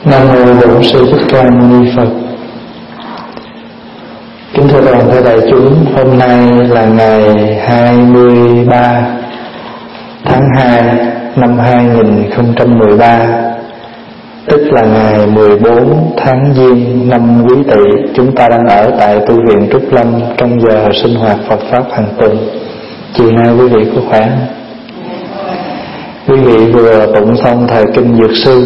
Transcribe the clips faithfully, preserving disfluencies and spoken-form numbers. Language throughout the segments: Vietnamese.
Nam mô Bổn Sư Thích Ca Mâu Ni Phật. Kính thưa toàn thể đại chúng, hôm nay là ngày hai mươi ba tháng hai năm hai nghìn không trăm mười ba, tức là ngày mười bốn tháng Giêng năm Quý Tỵ. Chúng ta đang ở tại tu viện Trúc Lâm trong giờ sinh hoạt Phật pháp hàng tuần. Chiều nay quý vị có khỏe? Quý vị vừa tụng xong thời kinh Dược Sư.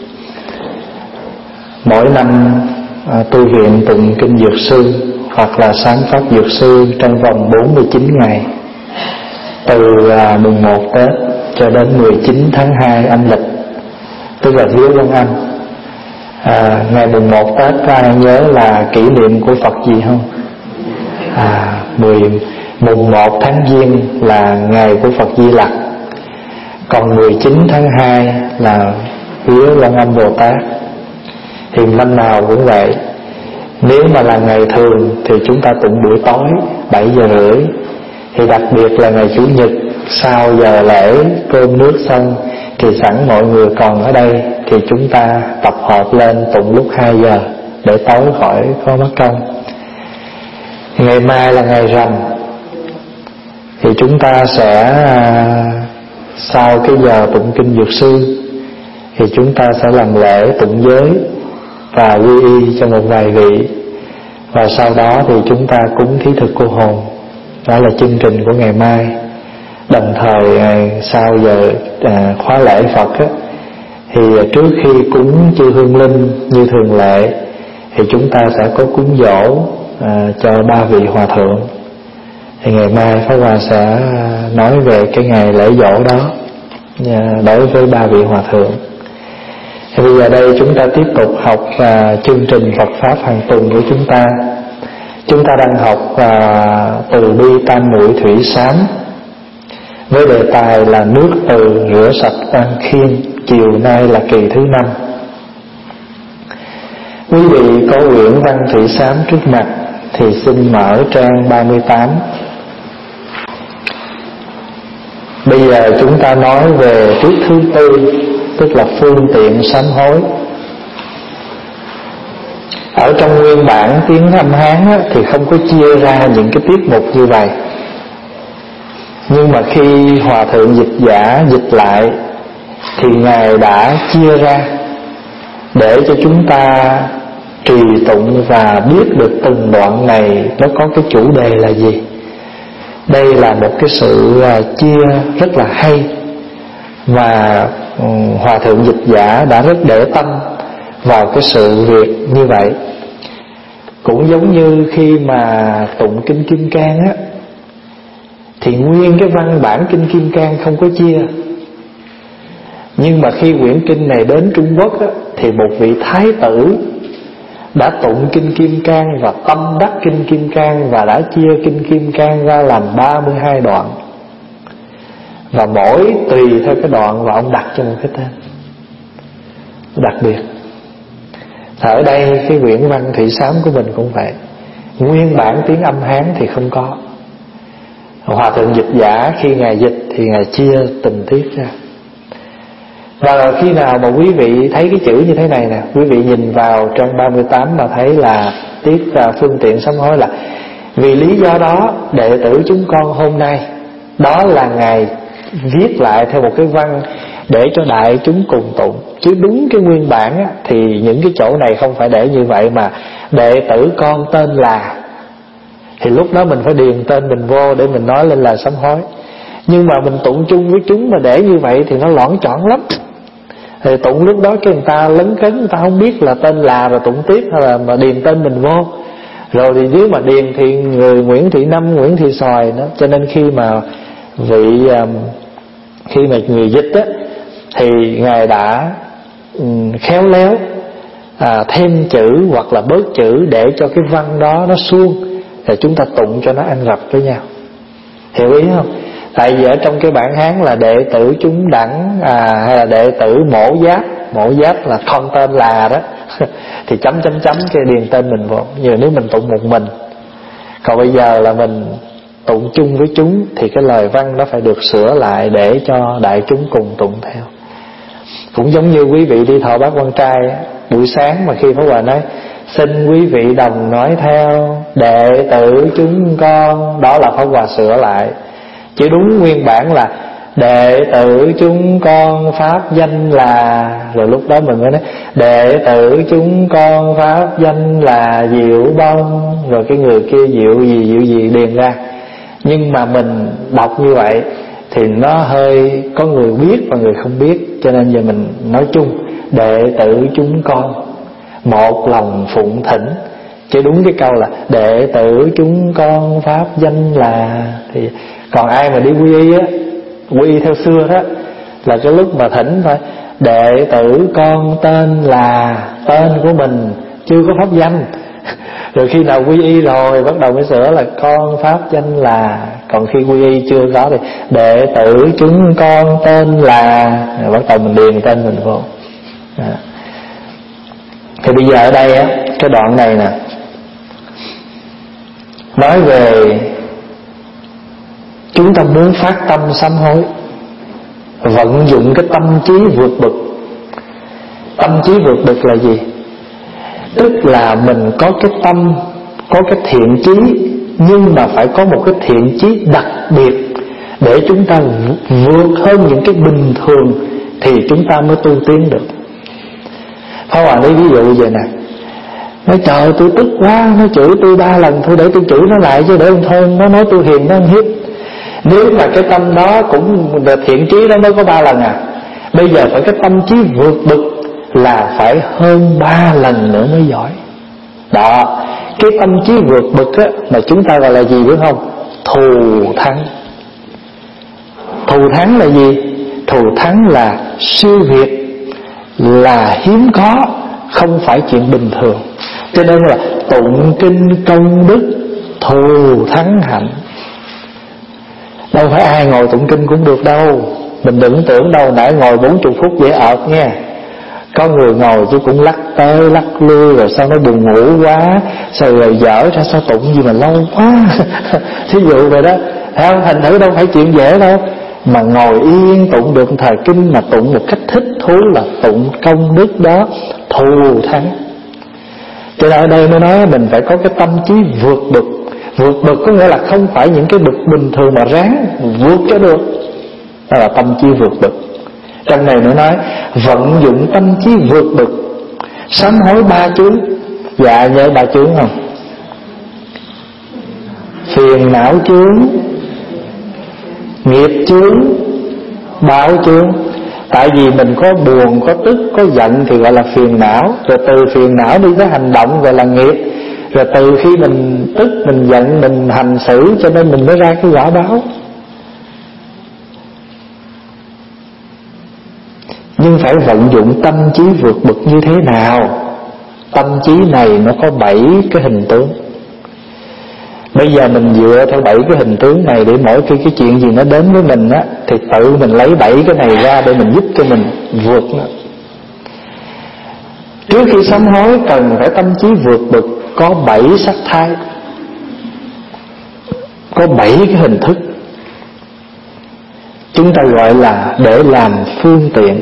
Mỗi năm à, tu viện tụng kinh Dược Sư hoặc là sáng pháp Dược Sư trong vòng bốn mươi chín ngày, từ à, mùng một Tết cho đến mười chín tháng hai âm lịch, tức là Vía Quan Âm. à, Ngày mùng một Tết có ai nhớ là kỷ niệm của Phật gì không? À, mười, mùng một tháng Giêng là ngày của Phật Di Lặc, còn mười chín tháng hai là Vía Quan Âm Bồ Tát. Thì năm nào cũng vậy. Nếu mà là ngày thường thì chúng ta tụng buổi tối bảy giờ rưỡi. Thì đặc biệt là ngày Chủ nhật sau giờ lễ cơm nước xong, thì sẵn mọi người còn ở đây thì chúng ta tập hợp lên tụng lúc hai giờ để tối khỏi có mất công. Ngày mai là ngày rằm, thì chúng ta sẽ sau cái giờ tụng kinh Dược Sư thì chúng ta sẽ làm lễ tụng giới và quy y cho một vài vị, và sau đó thì chúng ta cúng thí thực cô hồn. Đó là chương trình của ngày mai. Đồng thời sau giờ à, khóa lễ Phật á, thì trước khi cúng chư hương linh như thường lệ thì chúng ta sẽ có cúng dỗ à, cho ba vị hòa thượng. Thì ngày mai Pháp Hòa sẽ nói về cái ngày lễ dỗ đó à, đối với ba vị hòa thượng. Thì bây giờ đây chúng ta tiếp tục học uh, chương trình Phật Pháp hàng tuần của chúng ta. Chúng ta đang học uh, từ bi tam muội thủy sám, với đề tài là nước từ rửa sạch oan khiên. Chiều nay là kỳ thứ năm. Quý vị có quyển văn thủy sám trước mặt thì xin mở trang ba mươi tám. Bây giờ chúng ta nói về tiết thứ tư, tức là phương tiện sám hối. Ở trong nguyên bản tiếng Âm Hán á, thì không có chia ra những cái tiết mục như vậy. Nhưng mà khi Hòa Thượng Dịch Giả dịch lại thì Ngài đã chia ra để cho chúng ta trì tụng và biết được từng đoạn này nó có cái chủ đề là gì. Đây là một cái sự chia rất là hay, mà Hòa Thượng Dịch Giả đã rất để tâm vào cái sự việc như vậy. Cũng giống như khi mà tụng kinh Kim Cang á, thì nguyên cái văn bản kinh Kim Cang không có chia. Nhưng mà khi quyển kinh này đến Trung Quốc á, thì một vị thái tử đã tụng kinh Kim Cang và tâm đắc kinh Kim Cang, và đã chia kinh Kim Cang ra làm ba mươi hai đoạn, và mỗi tùy theo cái đoạn và ông đặt cho một cái tên đặc biệt. Ở đây cái quyển văn thủy sám của mình cũng vậy. Nguyên bản tiếng Âm Hán thì không có. Hòa Thượng Dịch Giả khi Ngài dịch thì Ngài chia tình tiết ra. Và khi nào mà quý vị thấy cái chữ như thế này nè, quý vị nhìn vào trang ba mươi tám mà thấy là tiết phương tiện sám hối, là vì lý do đó đệ tử chúng con hôm nay, đó là Ngài viết lại theo một cái văn để cho đại chúng cùng tụng. Chứ đúng cái nguyên bản á, thì những cái chỗ này không phải để như vậy, mà đệ tử con tên là, thì lúc đó mình phải điền tên mình vô để mình nói lên là sám hối. Nhưng mà mình tụng chung với chúng mà để như vậy thì nó loãng choạng lắm. Thì tụng lúc đó cái người ta lấn cấn, người ta không biết là tên là rồi tụng tiếp, hay là mà điền tên mình vô. Rồi thì nếu mà điền thì người Nguyễn Thị Năm, Nguyễn Thị Xoài đó. Cho nên khi mà vị khi mà người dịch á, thì Ngài đã um, khéo léo à, thêm chữ hoặc là bớt chữ để cho cái văn đó nó suông, thì chúng ta tụng cho nó ăn rập với nhau. Hiểu ý không? Tại vì ở trong cái bản Hán là đệ tử chúng đẳng à, hay là đệ tử mổ giáp. Mổ giáp là con tên là đó thì chấm chấm chấm cái điền tên mình vô. Như nếu mình tụng một mình. Còn bây giờ là mình tụng chung với chúng thì cái lời văn nó phải được sửa lại để cho đại chúng cùng tụng theo. Cũng giống như quý vị đi thọ bát quan trai, buổi sáng mà khi Pháp Hòa nói xin quý vị đồng nói theo đệ tử chúng con, đó là Pháp Hòa sửa lại. Chứ đúng nguyên bản là đệ tử chúng con pháp danh là, rồi lúc đó mình mới nói đệ tử chúng con pháp danh là Diệu Bông, rồi cái người kia Diệu gì Diệu gì điền ra. Nhưng mà mình đọc như vậy thì nó hơi có người biết và người không biết, cho nên giờ mình nói chung đệ tử chúng con một lòng phụng thỉnh. Chứ đúng cái câu là đệ tử chúng con pháp danh là, thì còn ai mà đi quy y á, quy y theo xưa đó là cái lúc mà thỉnh thôi, đệ tử con tên là, tên của mình chưa có pháp danh. Rồi khi nào quy y rồi bắt đầu mới sửa là con pháp danh là. Còn khi quy y chưa có thì đệ tử chúng con tên là, rồi bắt đầu mình điền tên mình vô. Đó. Thì bây giờ ở đây á, cái đoạn này nè nói về chúng ta muốn phát tâm sám hối, vận dụng cái tâm trí vượt bực. Tâm trí vượt bực là gì? Tức là mình có cái tâm, có cái thiện chí, nhưng mà phải có một cái thiện chí đặc biệt để chúng ta vượt hơn những cái bình thường thì chúng ta mới tu tiến được. Pháp Hòa lấy ví dụ vậy nè, nói trời tôi tức quá, nó chửi tôi ba lần, thôi để tôi chửi nó lại chứ để thôi nó nói tôi hiền nó ăn hiếp. Nếu mà cái tâm đó cũng thiện chí đó mới có ba lần à, bây giờ phải cái tâm trí vượt bực là phải hơn ba lần nữa mới giỏi. Đó, cái tâm trí vượt bực á mà chúng ta gọi là gì biết không? Thù thắng. Thù thắng là gì? Thù thắng là siêu việt, là hiếm có, không phải chuyện bình thường. Cho nên là tụng kinh công đức thù thắng hạnh. Đâu phải ai ngồi tụng kinh cũng được đâu. Mình đừng tưởng đâu, nãy ngồi bốn mươi phút dễ ợt nha. Có người ngồi chứ cũng lắc tới lắc lui, rồi sao nó buồn ngủ quá, sao rồi dở ra sao tụng gì mà lâu quá. Thí dụ vậy đó, thấy không? Thành thử đâu phải chuyện dễ đâu. Mà ngồi yên tụng được thời kinh, mà tụng một cách thích thú là tụng công đức đó thù thắng. Cho nên ở đây nó nói mình phải có cái tâm trí vượt bực. Vượt bực có nghĩa là không phải những cái bực bình thường mà ráng vượt cho được, đó là tâm trí vượt bực. Trong này nó nói vận dụng tâm trí vượt bực, sám hối ba chướng. Dạ nhớ ba chướng không? Phiền não chướng, nghiệp chướng, báo chướng. Tại vì mình có buồn, có tức, có giận thì gọi là phiền não. Rồi từ phiền não đi tới hành động gọi là nghiệp. Rồi từ khi mình tức, mình giận, mình hành xử, cho nên mình mới ra cái quả báo. Nhưng phải vận dụng tâm trí vượt bực như thế nào? Tâm trí này nó có bảy cái hình tướng. Bây giờ mình dựa theo bảy cái hình tướng này, để mỗi khi cái chuyện gì nó đến với mình á, thì tự mình lấy bảy cái này ra để mình giúp cho mình vượt nó. Trước khi sám hối cần phải tâm trí vượt bực, có bảy sắc thái, có bảy cái hình thức. Chúng ta gọi là để làm phương tiện.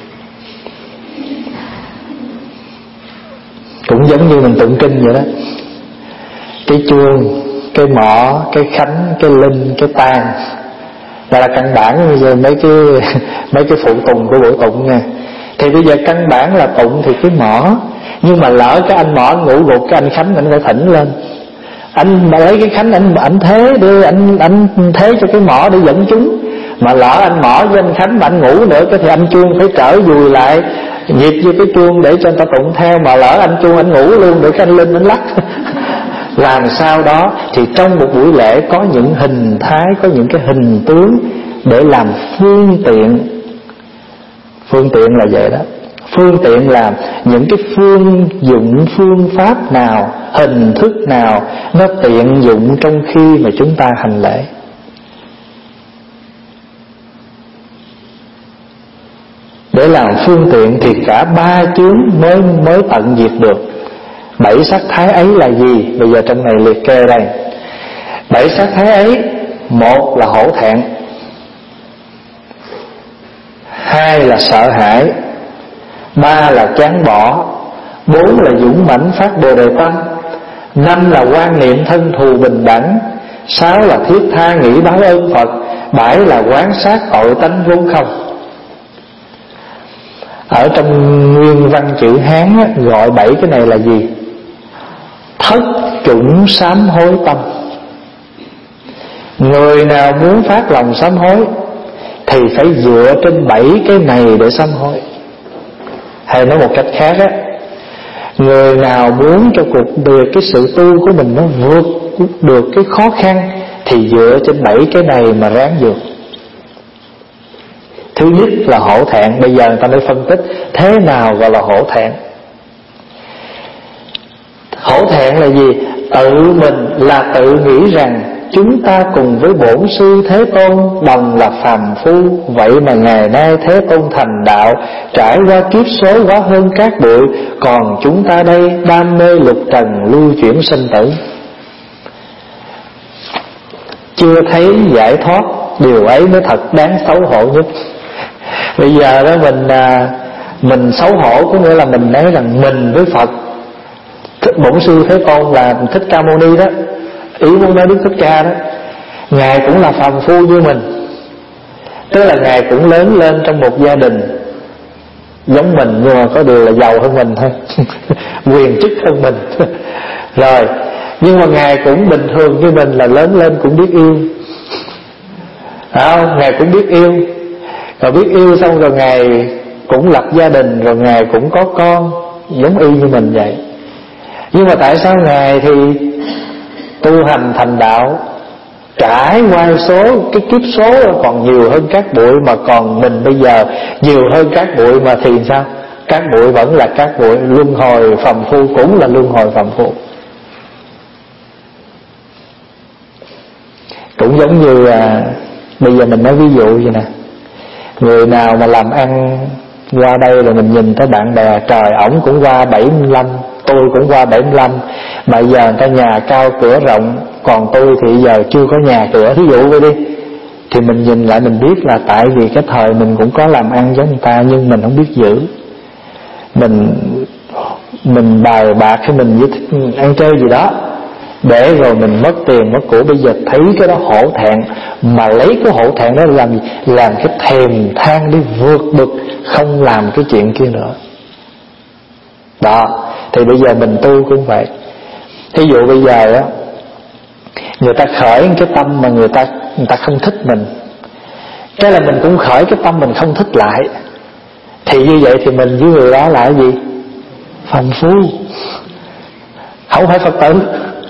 Cũng giống như mình tụng kinh vậy đó. Cái chuông, cái mõ, cái khánh, cái linh, cái tang là, là căn bản. Bây giờ mấy cái mấy cái phụ tùng của buổi tụng nha. Thì bây giờ căn bản là tụng thì cái mõ, nhưng mà lỡ cái anh mõ anh ngủ gục, cái anh khánh anh phải thỉnh lên. Anh mà lấy cái khánh anh anh thế đưa anh anh thế cho cái mõ để dẫn chúng. Mà lỡ anh mõ với anh khánh mà anh ngủ nữa, cái thì anh chuông phải trở dùi lại nhịp vô cái chuông để cho người ta tụng theo. Mà lỡ anh chuông anh ngủ luôn để cái anh linh anh lắc. Làm sao đó thì trong một buổi lễ có những hình thái, có những cái hình tướng để làm phương tiện. Phương tiện là vậy đó. Phương tiện là những cái phương dụng, phương pháp nào, hình thức nào nó tiện dụng trong khi mà chúng ta hành lễ. Để làm phương tiện thì cả ba chướng mới mới tận diệt được. Bảy sắc thái ấy là gì? Bây giờ trong này liệt kê đây. Bảy sắc thái ấy, một là hổ thẹn, hai là sợ hãi, ba là chán bỏ, Bốn là dũng mãnh phát bồ đề tâm. Năm là quan niệm thân thù bình đẳng. Sáu là thiết tha nghĩ báo ơn Phật. Bảy là quán sát tội tánh vốn không. Ở trong nguyên văn chữ Hán á, gọi bảy cái này là gì? Thất chủng sám hối tâm. Người nào muốn phát lòng sám hối thì phải dựa trên bảy cái này để sám hối. Hay nói một cách khác á, người nào muốn cho cuộc đời cái sự tu của mình nó vượt được cái khó khăn thì dựa trên bảy cái này mà ráng vượt. Thứ nhất là hổ thẹn. Bây giờ người ta mới phân tích thế nào gọi là hổ thẹn. Hổ thẹn là gì? Tự mình là tự nghĩ rằng chúng ta cùng với bổn sư Thế Tôn đồng là phàm phu, vậy mà ngày nay Thế Tôn thành đạo, trải qua kiếp số quá hơn các bụi, còn chúng ta đây đam mê lục trần lưu chuyển sinh tử, chưa thấy giải thoát. Điều ấy mới thật đáng xấu hổ nhất. Bây giờ đó mình mình xấu hổ, có nghĩa là mình nói rằng mình với Phật, bổn sư Thế Tôn là Thích Ca Mâu Ni đó, ý muốn nói Đức Thích Ca đó, Ngài cũng là phàm phu như mình. Tức là Ngài cũng lớn lên trong một gia đình giống mình, nhưng mà có điều là giàu hơn mình thôi quyền chức hơn mình rồi, nhưng mà Ngài cũng bình thường như mình, là lớn lên cũng biết yêu. Không, Ngài cũng biết yêu. Rồi biết yêu xong rồi Ngài cũng lập gia đình, rồi Ngài cũng có con giống y như mình vậy. Nhưng mà tại sao Ngài thì tu hành thành đạo, trải qua số cái kiếp số còn nhiều hơn các bụi, mà còn mình bây giờ nhiều hơn các bụi mà thì sao? Các bụi vẫn là các bụi, luân hồi phàm phu cũng là luân hồi phàm phu. Cũng giống như à, bây giờ mình nói ví dụ vậy nè, người nào mà làm ăn qua đây rồi mình nhìn thấy bạn bè, trời ổng cũng qua bảy mươi lăm, tôi cũng qua bảy mươi lăm, mà giờ người ta nhà cao cửa rộng, còn tôi thì giờ chưa có nhà cửa, thí dụ vậy đi, thì mình nhìn lại mình biết là tại vì cái thời mình cũng có làm ăn giống người ta, nhưng mình không biết giữ. Mình mình bài bạc hay mình với ăn chơi gì đó, để rồi mình mất tiền mất của. Bây giờ thấy cái đó hổ thẹn, mà lấy cái hổ thẹn đó làm gì? Làm cái thèm than đi vượt bực, không làm cái chuyện kia nữa. Đó, thì bây giờ mình tu cũng vậy. Thí dụ bây giờ á, người ta khởi cái tâm mà người ta người ta không thích mình, cái là mình cũng khởi cái tâm mình không thích lại, thì như vậy thì mình với người đó là cái gì? Phàm phu, không phải Phật tử.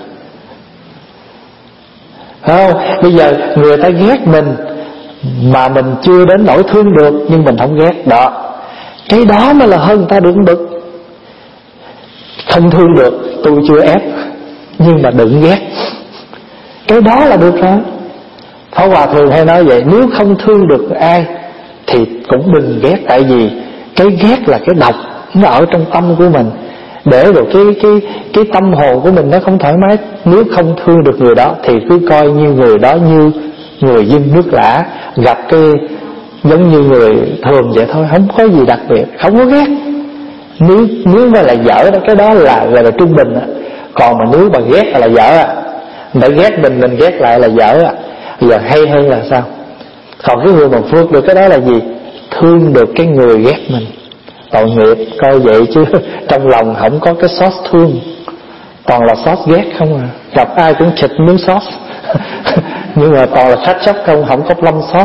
Không, bây giờ người ta ghét mình mà mình chưa đến nỗi thương được, nhưng mình không ghét đó, cái đó mới là hơn người ta đừng bực. Không thương được, tôi chưa ép, nhưng mà đừng ghét, cái đó là được rồi. Pháp Hòa thường hay nói vậy, nếu không thương được ai thì cũng đừng ghét. Tại vì cái ghét là cái độc, nó ở trong tâm của mình, để rồi cái cái cái tâm hồn của mình nó không thoải mái. Nếu không thương được người đó thì cứ coi như người đó như người dân nước lã, gặp cái giống như người thường vậy thôi, không có gì đặc biệt, không có ghét. Nếu nếu mà là dở đó, cái đó là là, là trung bình á. Còn mà nếu mà ghét là, là dở á, để ghét mình mình ghét lại là dở á. Giờ hay hơn là sao? Còn cái người mà vượt được cái đó là gì? Thương được cái người ghét mình. Tội nghiệp, coi vậy chứ trong lòng không có cái xót thương, toàn là xót ghét không à. Gặp ai cũng chịch miếng xót nhưng mà toàn là khách chóc không, không có lâm xót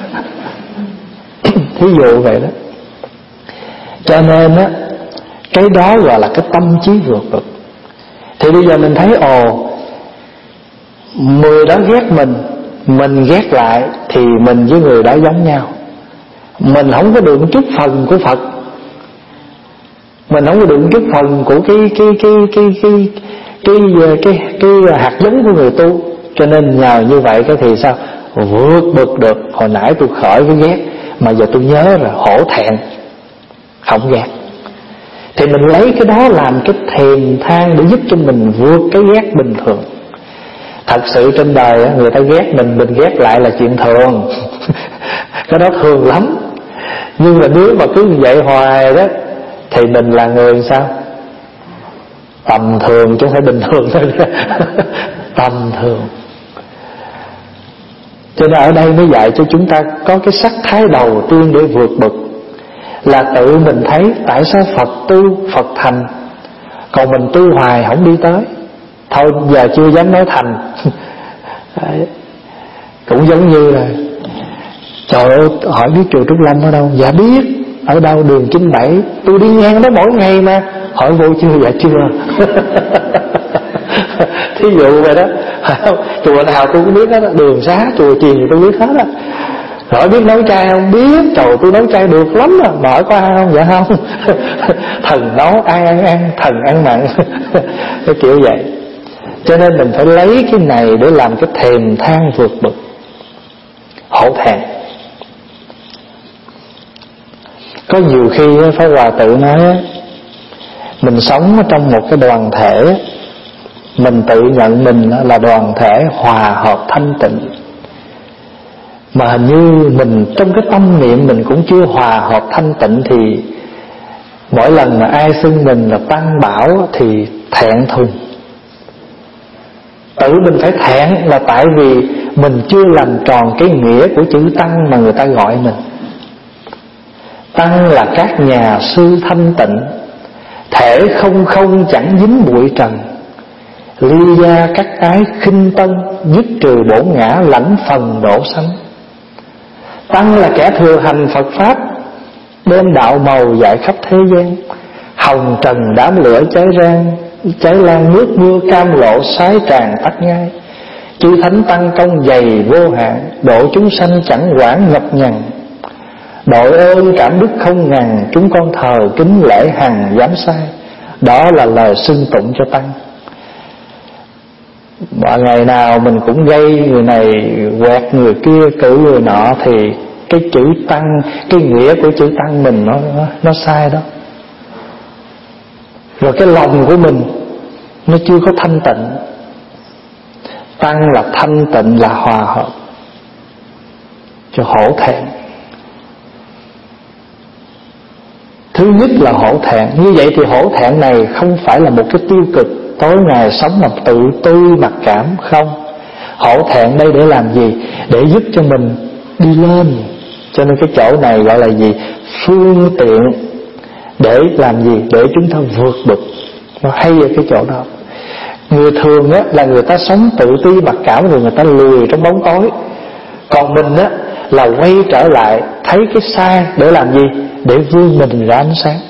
thí dụ vậy đó. Cho nên á, cái đó gọi là cái tâm trí vượt bực. Thì bây giờ mình thấy ồ, người đó ghét mình, mình ghét lại, thì mình với người đó giống nhau. Mình không có được chút phần của Phật, mình không có được chút phần của cái cái cái cái cái cái cái cái, cái hạt giống của người tu. Cho nên nhờ như vậy cái thì sao? Vượt bực được. Hồi nãy tôi khỏi cái ghét, mà giờ tôi nhớ là hổ thẹn, không ghét. Thì mình lấy cái đó làm cái thèm than để giúp cho mình vượt cái ghét bình thường. Thật sự trên đời người ta ghét mình, mình ghét lại là chuyện thường cái đó thường lắm. Nhưng mà nếu mà cứ vậy hoài đó thì mình là người sao? Tầm thường chứ không phải bình thường thôi. Tầm thường. Cho nên ở đây mới dạy cho chúng ta có cái sắc thái đầu tiên để vượt bậc, là tự mình thấy tại sao Phật tu, Phật thành, còn mình tu hoài không đi tới. Thôi giờ chưa dám nói thành. Đấy. Cũng giống như là trời ơi, hỏi biết chùa Trúc Lâm ở đâu? Dạ biết. Ở đâu? Đường chín bảy. Tôi đi ngang đó mỗi ngày mà. Hỏi vô chưa? Dạ chưa. Thí dụ vậy đó. Chùa nào tôi cũng biết hết đó. Đường xá, chùa chiền thì tôi biết hết á. Hỏi biết nấu chay không? Biết. Trời, tôi nấu chay được lắm à. Mà hỏi có ai không? Dạ không. Thần nấu ai ăn ăn, thần ăn mặn. Cái kiểu vậy. Cho nên mình phải lấy cái này để làm cái thèm than vượt bậc, hổ thẹn. Có nhiều khi Pháp Hòa tự nói, mình sống trong một cái đoàn thể, mình tự nhận mình là đoàn thể hòa hợp thanh tịnh, mà hình như mình trong cái tâm niệm mình cũng chưa hòa hợp thanh tịnh, thì mỗi lần mà ai xưng mình là tăng bảo thì thẹn thùng. Tự mình phải thẹn là tại vì mình chưa làm tròn cái nghĩa của chữ tăng mà người ta gọi mình. Tăng là các nhà sư thanh tịnh, thể không không chẳng dính bụi trần, ly gia các ái khinh tân, dứt trừ bổn ngã lãnh phần độ sanh. Tăng là kẻ thừa hành Phật Pháp, đem đạo màu dạy khắp thế gian, hồng trần đám lửa cháy rang, cháy lan nước mưa cam lộ sái tràn tắt ngay. Chư thánh tăng công dày vô hạn, độ chúng sanh chẳng quản ngập nhằn. Đội ơn cảm đức không ngàn, chúng con thờ kính lễ hằng dám sai. Đó là lời xưng tụng cho tăng. Và ngày nào mình cũng gây người này quẹt người kia, cử người nọ, thì cái chữ tăng, cái nghĩa của chữ tăng mình nó, nó, nó sai đó. Rồi cái lòng của mình nó chưa có thanh tịnh. Tăng là thanh tịnh, là hòa hợp, cho hổ thẹn. Thứ nhất là hổ thẹn. Như vậy thì hổ thẹn này không phải là một cái tiêu cực, tối ngày sống mà tự tư mặc cảm. Không. Hổ thẹn đây để làm gì? Để giúp cho mình đi lên. Cho nên cái chỗ này gọi là gì? Phương tiện. Để làm gì? Để chúng ta vượt bậc. Nó hay ở cái chỗ đó. Người thường á là người ta sống tự ti mặc cảm, rồi người ta lùi trong bóng tối. Còn mình á là quay trở lại, thấy cái sai để làm gì? Để vươn mình ra ánh sáng.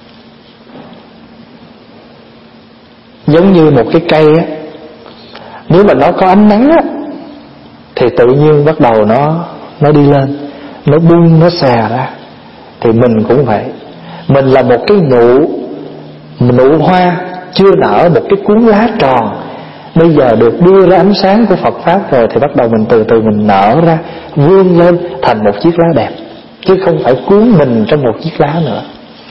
Giống như một cái cây á, nếu mà nó có ánh nắng á thì tự nhiên bắt đầu nó Nó đi lên, nó bung, nó xè ra. Thì mình cũng vậy. Mình là một cái nụ Nụ hoa chưa nở, một cái cuốn lá tròn, bây giờ được đưa ra ánh sáng của Phật Pháp rồi, thì bắt đầu mình từ từ mình nở ra, vươn lên thành một chiếc lá đẹp, chứ không phải cuốn mình trong một chiếc lá nữa.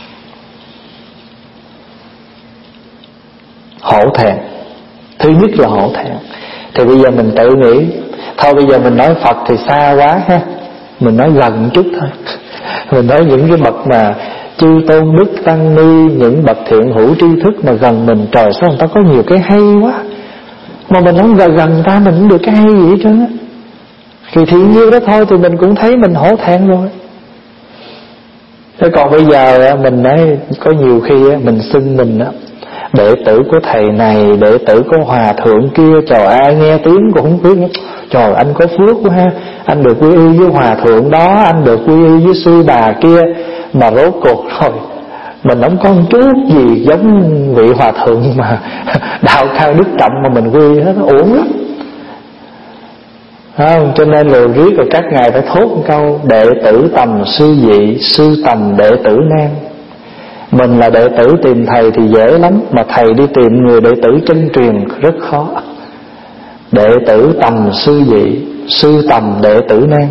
Hổ thẹn. Thứ nhất là hổ thẹn. Thì bây giờ mình tự nghĩ, thôi bây giờ mình nói Phật thì xa quá ha, mình nói gần chút thôi. Mình nói những cái bậc mà chư tôn đức tăng ni, những bậc thiện hữu tri thức mà gần mình. Trời, sao người ta có nhiều cái hay quá, mà mình không gần gần ta mình không được cái hay gì hết trơn á. Thì thiện nhiêu đó thôi thì mình cũng thấy mình hổ thẹn rồi. Thế còn bây giờ mình nói, có nhiều khi mình xưng mình đó đệ tử của thầy này, đệ tử của hòa thượng kia. Trời, ai nghe tiếng cũng không biết. Trời, anh có phước quá ha, anh được quy y với hòa thượng đó, anh được quy y với sư bà kia. Mà rốt cuộc rồi mình không có một chút gì giống vị hòa thượng mà đạo cao đức trọng mà mình quy hết, nó uổng lắm. Không? Cho nên là riết rồi các ngài phải thốt một câu: đệ tử tầm sư dị, sư tầm đệ tử nan. Mình là đệ tử tìm thầy thì dễ lắm, mà thầy đi tìm người đệ tử chân truyền rất khó. Đệ tử tầm sư dị, sư tầm đệ tử nan.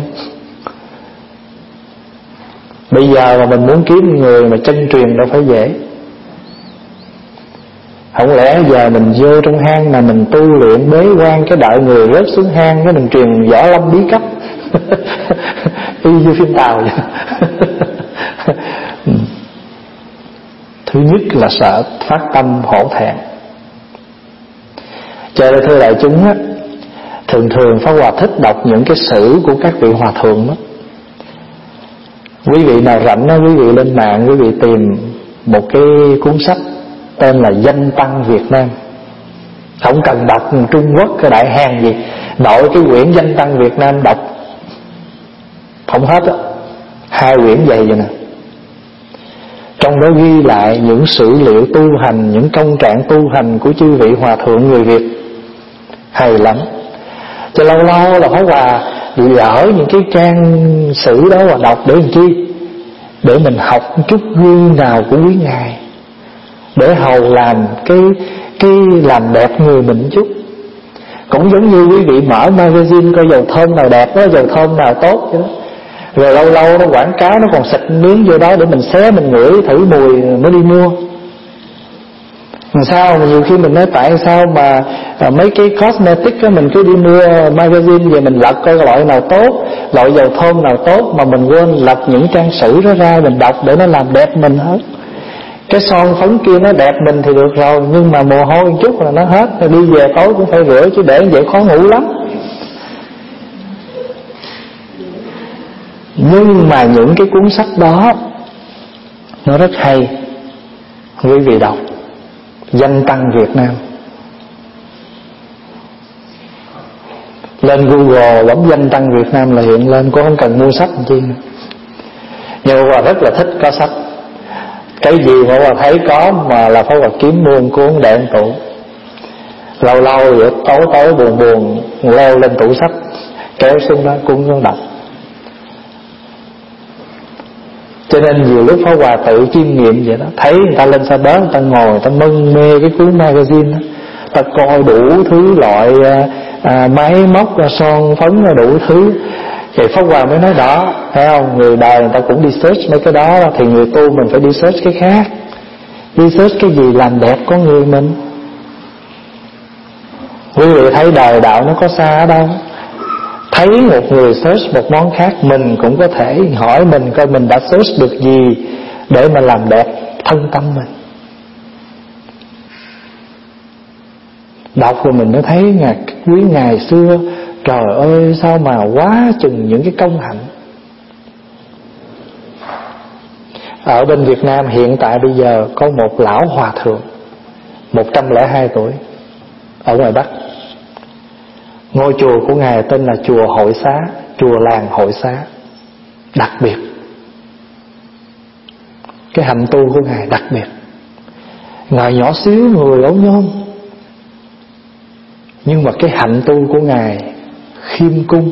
Bây giờ mà mình muốn kiếm người mà chân truyền đâu phải dễ. Không lẽ giờ mình vô trong hang mà mình tu luyện bế quan, cái đợi người rớt xuống hang cái mình truyền võ lâm bí cấp y như phim Tàu vậy. Thứ nhất là sợ phát tâm hổ thẹn. Cho nên thưa đại chúng á, thường thường Pháp Hòa thích đọc những cái sử của các vị hòa thượng đó. Quý vị nào rảnh đó, quý vị lên mạng, quý vị tìm một cái cuốn sách tên là Danh Tăng Việt Nam. Không cần đọc Trung Quốc cái Đại Hàn gì, nội cái quyển Danh Tăng Việt Nam đọc không hết á, hai quyển vậy vậy nè. Trong đó ghi lại những sử liệu tu hành, những công trạng tu hành của chư vị hòa thượng người Việt, hay lắm. Cho lâu lâu là Pháp Hòa dở những cái trang sử đó và đọc để làm chi? Để mình học chút gương nào của quý ngài, để hầu làm cái cái làm đẹp người mình chút. Cũng giống như quý vị mở magazine coi dầu thơm nào đẹp đó, dầu thơm nào tốt vậy đó. Rồi lâu lâu nó quảng cáo, nó còn xịt miếng vô đó để mình xé, mình ngửi thử mùi mới đi mua. Làm sao mà nhiều khi mình nói tại sao mà à, mấy cái cosmetic á, mình cứ đi mua magazine về mình lật coi loại nào tốt, loại dầu thơm nào tốt, mà mình quên lật những trang sử đó ra mình đọc để nó làm đẹp mình hết. Cái son phấn kia nó đẹp mình thì được rồi, nhưng mà mồ hôi một chút là nó hết, rồi đi về tối cũng phải rửa, chứ để vậy khó ngủ lắm. Nhưng mà những cái cuốn sách đó nó rất hay, quý vị đọc Danh Tăng Việt Nam. Lên Google bấm Danh Tăng Việt Nam là hiện lên, cô không cần mua sách làm chi nữa. Nhưng mà rất là thích có sách. Cái gì mà bà thấy có mà là phải bà kiếm mua một cuốn để tủ. Lâu lâu vậy tối tối buồn buồn leo lên tủ sách, kéo xuống đó cuốn nó đọc. Cho nên nhiều lúc Pháp Hòa tự chiêm nghiệm vậy đó. Thấy người ta lên xe bus, người ta ngồi, người ta mân mê cái cuốn magazine đó, ta coi đủ thứ loại à, máy móc, son phấn, đủ thứ. Thì Pháp Hòa mới nói đó, thấy không, người đời người ta cũng đi search mấy cái đó, thì người tu mình phải đi search cái khác. Đi search cái gì làm đẹp con người mình. Quý vị thấy đời đạo nó có xa ở đâu. Thấy một người search một món khác, mình cũng có thể hỏi mình coi mình đã search được gì để mà làm đẹp thân tâm mình. Đọc rồi mình mới thấy ngài, quý ngày xưa, trời ơi sao mà quá chừng những cái công hạnh. Ở bên Việt Nam hiện tại bây giờ có một lão hòa thượng một trăm lẻ hai tuổi ở ngoài Bắc. Ngôi chùa của ngài tên là chùa Hội Xá, chùa làng Hội Xá. Đặc biệt, cái hạnh tu của ngài đặc biệt. Ngài nhỏ xíu, người ốm nhom, nhưng mà cái hạnh tu của ngài khiêm cung,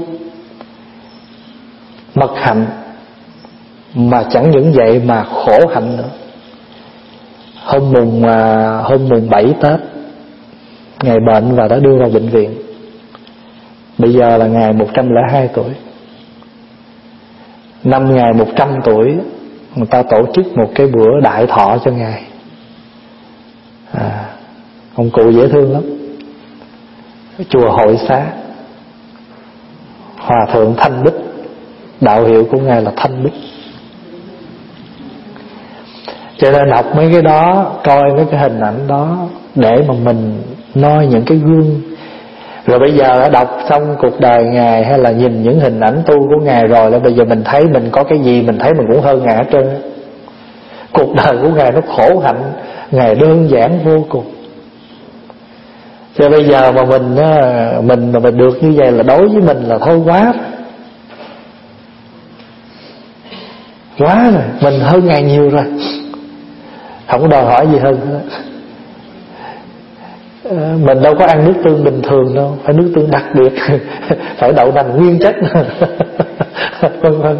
mật hạnh. Mà chẳng những vậy mà khổ hạnh nữa. Hôm mùng hôm mùng bảy Tết, ngài bệnh và đã đưa vào bệnh viện. Bây giờ là ngài một trăm lẻ hai tuổi. Năm ngài một trăm tuổi, người ta tổ chức một cái bữa đại thọ cho ngài. à, Ông cụ dễ thương lắm. Chùa Hội Xá, Hòa thượng Thanh Bích, đạo hiệu của ngài là Thanh Bích. Cho nên đọc mấy cái đó, coi mấy cái hình ảnh đó để mà mình noi những cái gương. Rồi bây giờ đọc xong cuộc đời ngài hay là nhìn những hình ảnh tu của ngài rồi, là bây giờ mình thấy mình có cái gì mình thấy mình cũng hơn ngài hết trơn. Cuộc đời của ngài nó khổ hạnh, ngài đơn giản vô cùng. Cho bây giờ mà mình mình mà mình được như vậy là đối với mình là thôi quá quá rồi, mình hơn ngài nhiều rồi, không có đòi hỏi gì hơn nữa. Mình đâu có ăn nước tương bình thường đâu, phải nước tương đặc biệt, phải đậu nành nguyên chất, vân vân.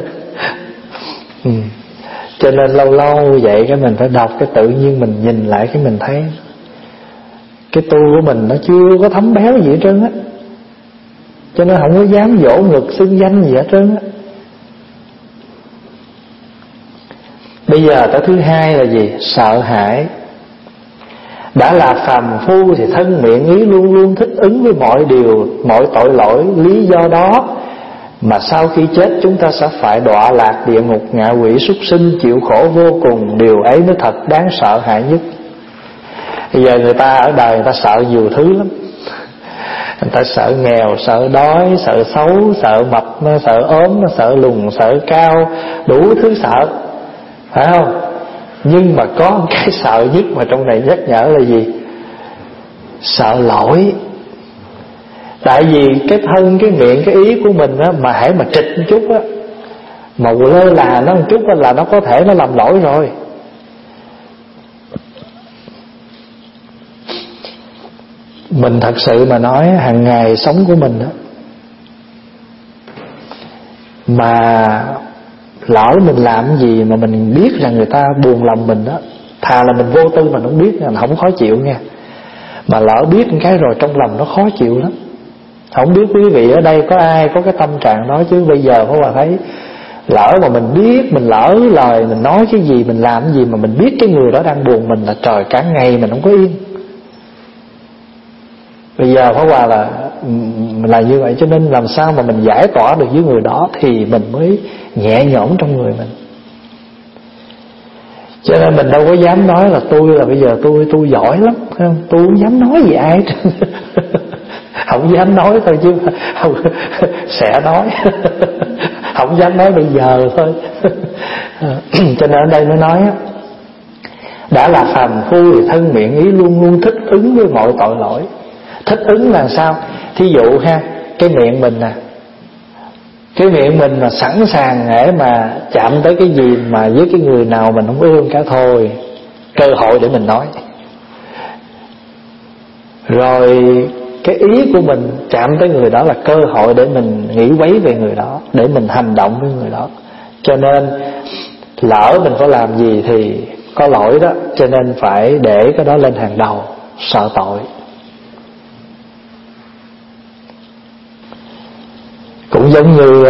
ừ. Cho nên lâu lâu vậy cái mình phải đọc, cái tự nhiên mình nhìn lại cái mình thấy cái tu của mình nó chưa có thấm béo gì hết trơn á, cho nên không có dám dỗ ngực xưng danh gì hết trơn á. Bây giờ tới thứ hai là gì? Sợ hãi. Đã là phàm phu thì thân miệng ý luôn luôn thích ứng với mọi điều, mọi tội lỗi. Lý do đó mà sau khi chết chúng ta sẽ phải đọa lạc địa ngục, ngạ quỷ, súc sinh, chịu khổ vô cùng. Điều ấy mới thật đáng sợ hãi nhất. Bây giờ người ta ở đời người ta sợ nhiều thứ lắm. Người ta sợ nghèo, sợ đói, sợ xấu, sợ mập, nó sợ ốm, nó sợ lùn, sợ cao, đủ thứ sợ, phải không? Nhưng mà có một cái sợ nhất mà trong này nhắc nhở là gì? Sợ lỗi. Tại vì cái thân, cái miệng, cái ý của mình á, mà hãy mà trịch một chút á, mà lơ là nó một chút á, là nó có thể nó làm lỗi rồi. Mình thật sự mà nói, hàng ngày sống của mình á, mà lỡ mình làm cái gì mà mình biết rằng người ta buồn lòng mình đó, thà là mình vô tư mình không biết, mình không khó chịu nha. Mà lỡ biết một cái rồi trong lòng nó khó chịu lắm. Không biết quý vị ở đây có ai có cái tâm trạng đó chứ. Bây giờ Pháp Hòa thấy lỡ mà mình biết, mình lỡ lời mình nói cái gì, mình làm cái gì mà mình biết cái người đó đang buồn mình, là trời, cả ngày mình không có yên. Bây giờ Pháp Hòa là là như vậy, cho nên làm sao mà mình giải tỏa được với người đó thì mình mới nhẹ nhõm trong người mình. Cho nên mình đâu có dám nói là tôi là bây giờ tôi tôi giỏi lắm, không? Tôi không dám nói gì ai không dám nói thôi chứ không, sẽ nói không dám nói bây giờ thôi. Cho nên ở đây mới nói á, đã là phàm phu thì thân miệng ý luôn luôn thích ứng với mọi tội lỗi. Thích ứng là sao? Thí dụ ha, cái miệng mình nè, cái miệng mình mà sẵn sàng để mà chạm tới cái gì mà với cái người nào mình không ương cả thôi, cơ hội để mình nói. Rồi cái ý của mình chạm tới người đó là cơ hội để mình nghĩ quấy về người đó, để mình hành động với người đó. Cho nên lỡ mình có làm gì thì có lỗi đó, cho nên phải để cái đó lên hàng đầu, sợ tội. Cũng giống như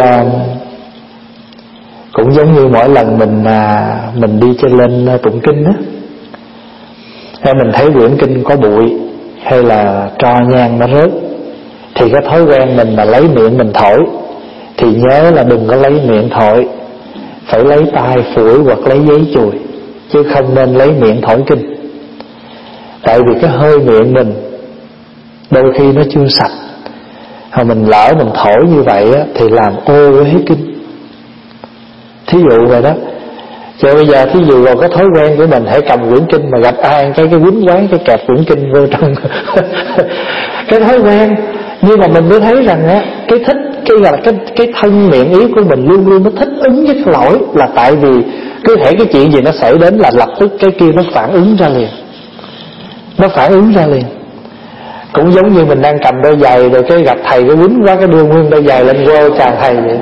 Cũng giống như mỗi lần mình Mình đi trên lên tụng kinh á, hay mình thấy quyển kinh có bụi hay là tro nhang nó rớt, thì cái thói quen mình là lấy miệng mình thổi, thì nhớ là đừng có lấy miệng thổi, phải lấy tay phủi hoặc lấy giấy chùi, chứ không nên lấy miệng thổi kinh. Tại vì cái hơi miệng mình đôi khi nó chưa sạch, mà mình lỡ mình thổi như vậy á, thì làm ô uế kinh. Thí dụ vậy đó. Cho bây giờ thí dụ vào cái thói quen của mình, hãy cầm quyển kinh mà gặp ai cái cái quýnh quán cái kẹp quyển kinh vô trong cái thói quen. Nhưng mà mình mới thấy rằng á, cái thích cái là cái cái thân miệng ý của mình luôn luôn nó thích ứng với cái lỗi, là tại vì cứ thể cái chuyện gì nó xảy đến là lập tức cái kia nó phản ứng ra liền, nó phản ứng ra liền. Cũng giống như mình đang cầm đôi giày rồi cái gặp thầy cái quýnh quá, cái đưa nguyên đôi giày lên quơ chào thầy vậy,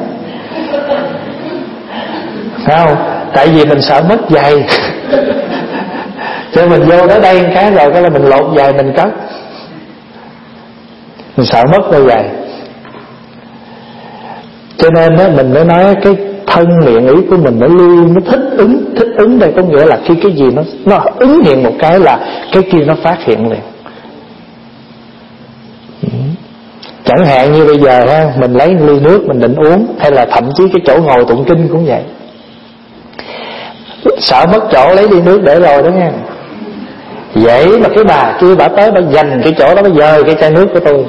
phải không? Tại vì mình sợ mất giày cho mình vô tới đây cái rồi cái là mình lột giày mình cất, mình sợ mất đôi giày. Cho nên đó, mình mới nói cái thân miệng ý của mình nó luôn nó thích ứng. Thích ứng đây có nghĩa là khi cái gì nó nó ứng hiện một cái là cái kia nó phát hiện liền. Chẳng hạn như bây giờ ha, mình lấy ly nước mình định uống, hay là thậm chí cái chỗ ngồi tụng kinh cũng vậy, sợ mất chỗ lấy ly nước để rồi đó nha. Vậy mà cái bà kia bà tới bà dành cái chỗ đó, bà dời cái chai nước của tôi.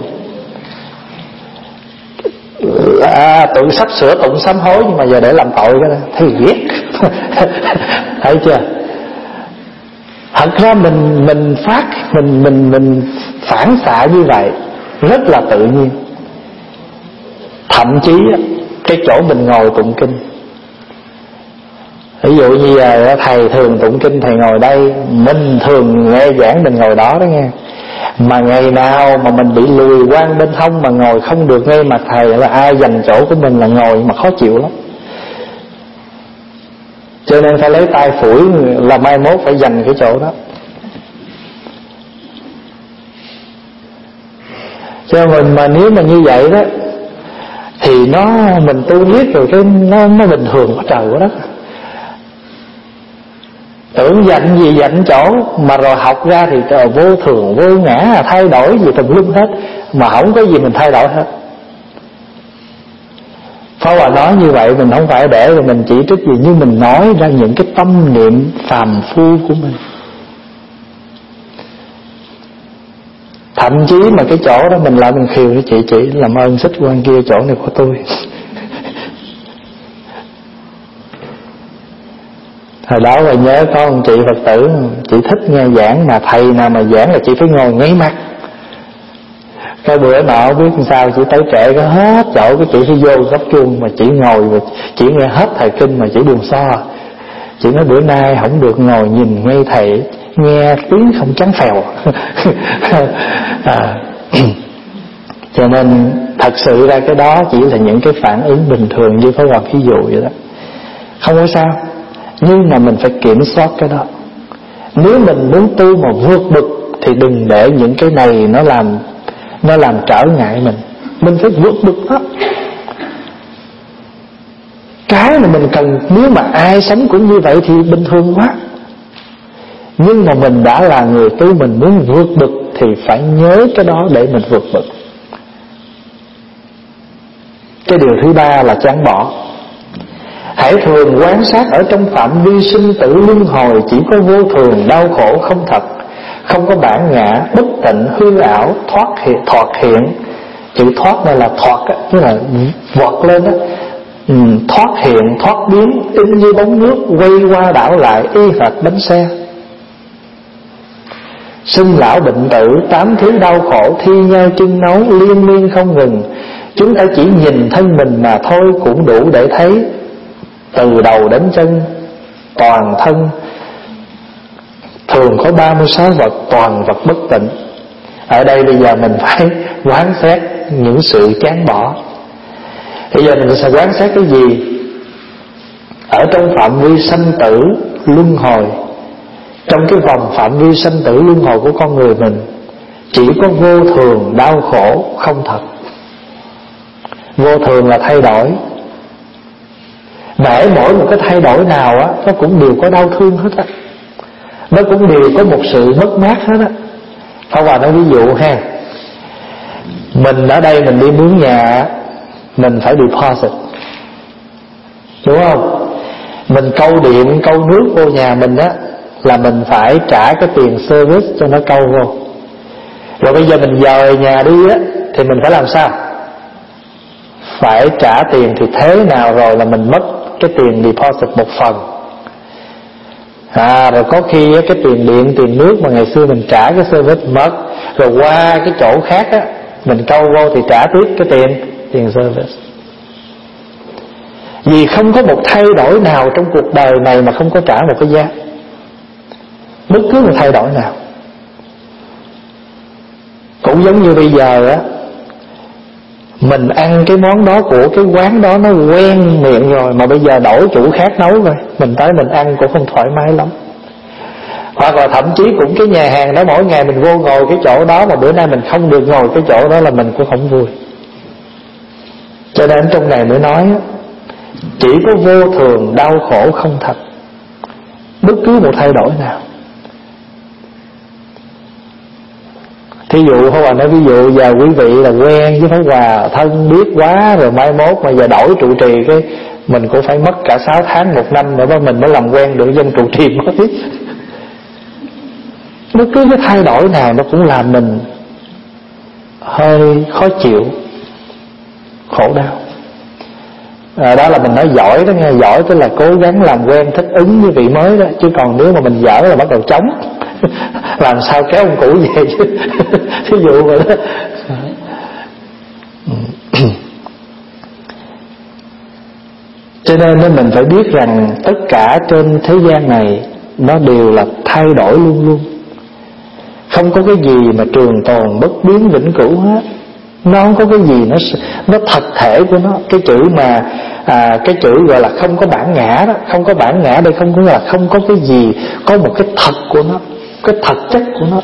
À, tự sắp sửa tụng sám hối nhưng mà giờ để làm tội cái đó, thấy ghét thấy chưa? Thật ra mình mình phát mình mình mình phản xạ như vậy rất là tự nhiên. Thậm chí cái chỗ mình ngồi tụng kinh, ví dụ như là thầy thường tụng kinh, thầy ngồi đây, mình thường nghe giảng mình ngồi đó đó nghe. Mà ngày nào mà mình bị lùi qua bên hông mà ngồi không được ngay mặt thầy, là ai giành chỗ của mình là ngồi mà khó chịu lắm. Cho nên phải lấy tay phủi, là mai mốt phải giành cái chỗ đó. Cho mình mà nếu mà như vậy đó thì nó mình tu biết rồi cái nó nó bình thường quá trời quá đất. Tưởng dành gì dành chỗ, mà rồi học ra thì trời, vô thường vô ngã, thay đổi gì tùm lum hết, mà không có gì mình thay đổi hết. Pháp Hòa nói như vậy mình không phải để rồi mình chỉ trích gì, nhưng mình nói ra những cái tâm niệm phàm phu của mình. Thật Thậm chí mà cái chỗ đó mình lại mình khiều với chị, chị làm ơn xích qua kia, chỗ này của tôi. Hồi đó rồi nhớ có một chị Phật tử, chị thích nghe giảng, mà thầy nào mà giảng là chị phải ngồi ngáy mắt. Cái bữa nọ biết làm sao, chị tới trễ có hết chỗ, cái chị phải vô góc chuông, mà chị ngồi và chị nghe hết thầy kinh mà chị buồn so. Chị nói bữa nay không được ngồi nhìn ngay thầy, nghe tiếng không trắng phèo. à, cho nên thật sự ra cái đó chỉ là những cái phản ứng bình thường, như Pháp Hòa ví dụ vậy đó, không có sao. Nhưng mà mình phải kiểm soát cái đó. Nếu mình muốn tu mà vượt bực thì đừng để những cái này nó làm nó làm trở ngại mình. Mình phải vượt bực đó. Cái mà mình cần, nếu mà ai sống cũng như vậy thì bình thường quá. Nhưng mà mình đã là người tu, mình muốn vượt bực thì phải nhớ cái đó để mình vượt bực. Cái điều thứ ba là chán bỏ. Hãy thường quan sát ở trong phạm vi sinh tử luân hồi, chỉ có vô thường, đau khổ, không thật, không có bản ngã, bất tịnh, hư ảo, thoát hiện, thoạt hiện. Chữ thoát này là thoạt á, tức là vọt lên á. ừ, Thoát hiện, thoát biến, in như bóng nước, quay qua đảo lại, y hệt bánh xe. Sinh lão bệnh tử, tám thứ đau khổ, thi nhau chưng nấu, liên miên không ngừng. Chúng ta chỉ nhìn thân mình mà thôi cũng đủ để thấy, từ đầu đến chân, toàn thân thường có ba mươi sáu vật, toàn vật bất tịnh. Ở đây bây giờ mình phải quán xét những sự chán bỏ. Bây giờ mình sẽ quán xét cái gì? Ở trong phạm vi sanh tử luân hồi, trong cái vòng phạm vi sanh tử luân hồi của con người mình, chỉ có vô thường, đau khổ, không thật. Vô thường là thay đổi, để mỗi một cái thay đổi nào á, nó cũng đều có đau thương hết á, nó cũng đều có một sự mất mát hết á. Pháp Hòa nói ví dụ ha, mình ở đây mình đi mướn nhà, mình phải deposit, đúng không? Mình câu điện, câu nước vô nhà mình á, là mình phải trả cái tiền service cho nó câu vô. Rồi bây giờ mình dời nhà đi á, thì mình phải làm sao? Phải trả tiền. Thì thế nào rồi là mình mất cái tiền deposit một phần. À, rồi có khi á, cái tiền điện, tiền nước mà ngày xưa mình trả cái service mất, rồi qua cái chỗ khác á, mình câu vô thì trả tiếp cái tiền tiền service. Vì không có một thay đổi nào trong cuộc đời này mà không có trả một cái giá. Bất cứ một thay đổi nào. Cũng giống như bây giờ á, mình ăn cái món đó của cái quán đó nó quen miệng rồi, mà bây giờ đổi chủ khác nấu rồi, mình tới mình ăn cũng không thoải mái lắm. Hoặc là thậm chí cũng cái nhà hàng đó, mỗi ngày mình vô ngồi cái chỗ đó, mà bữa nay mình không được ngồi cái chỗ đó là mình cũng không vui. Cho nên trong này mới nói, chỉ có vô thường, đau khổ, không thật, bất cứ một thay đổi nào. Thí dụ Pháp Hòa nói ví dụ giờ quý vị là quen với Pháp Hòa, thân biết quá rồi, mai mốt mà giờ đổi trụ trì cái mình cũng phải mất cả sáu tháng một năm nữa mà mình mới làm quen được dân trụ trì mới. Bất cứ cái thay đổi nào nó cũng làm mình hơi khó chịu, khổ đau. À, đó là mình nói giỏi đó nghe, giỏi tức là cố gắng làm quen thích ứng với vị mới đó, chứ còn nếu mà mình dở là bắt đầu trống. Làm sao kéo ông cũ về chứ. Thí dụ vậy đó. Cho nên mình phải biết rằng tất cả trên thế gian này nó đều là thay đổi luôn luôn. Không có cái gì mà trường tồn bất biến vĩnh cửu hết. Nó không có cái gì nó nó thật thể của nó. Cái chữ mà à, cái chữ gọi là không có bản ngã đó, không có bản ngã đây không có là không có cái gì, có một cái thật của nó, cái thật chất của nó.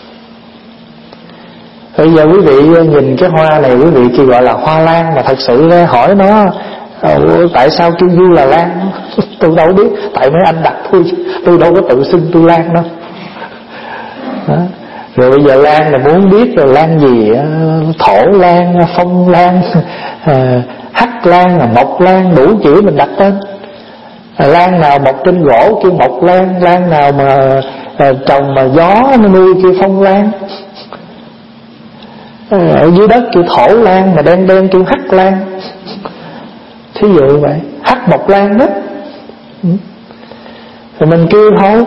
Bây giờ quý vị nhìn cái hoa này, quý vị chỉ gọi là hoa lan, mà thật sự ra hỏi nó tại sao kêu vui là lan. Tôi đâu biết, tại mấy anh đặt tôi, tôi đâu có tự xưng tôi lan đâu. Đó. Rồi bây giờ lan là muốn biết là lan gì, thổ lan, phong lan, hắc lan, là mộc lan, đủ chữ mình đặt tên. Lan nào mọc trên gỗ kêu mộc lan, lan nào mà trồng mà gió nó nuôi kêu phong lan. Ở dưới đất kêu thổ lan, mà đen đen kêu hắc lan. Thí dụ vậy, hắc mộc lan đó. Rồi mình kêu thôi.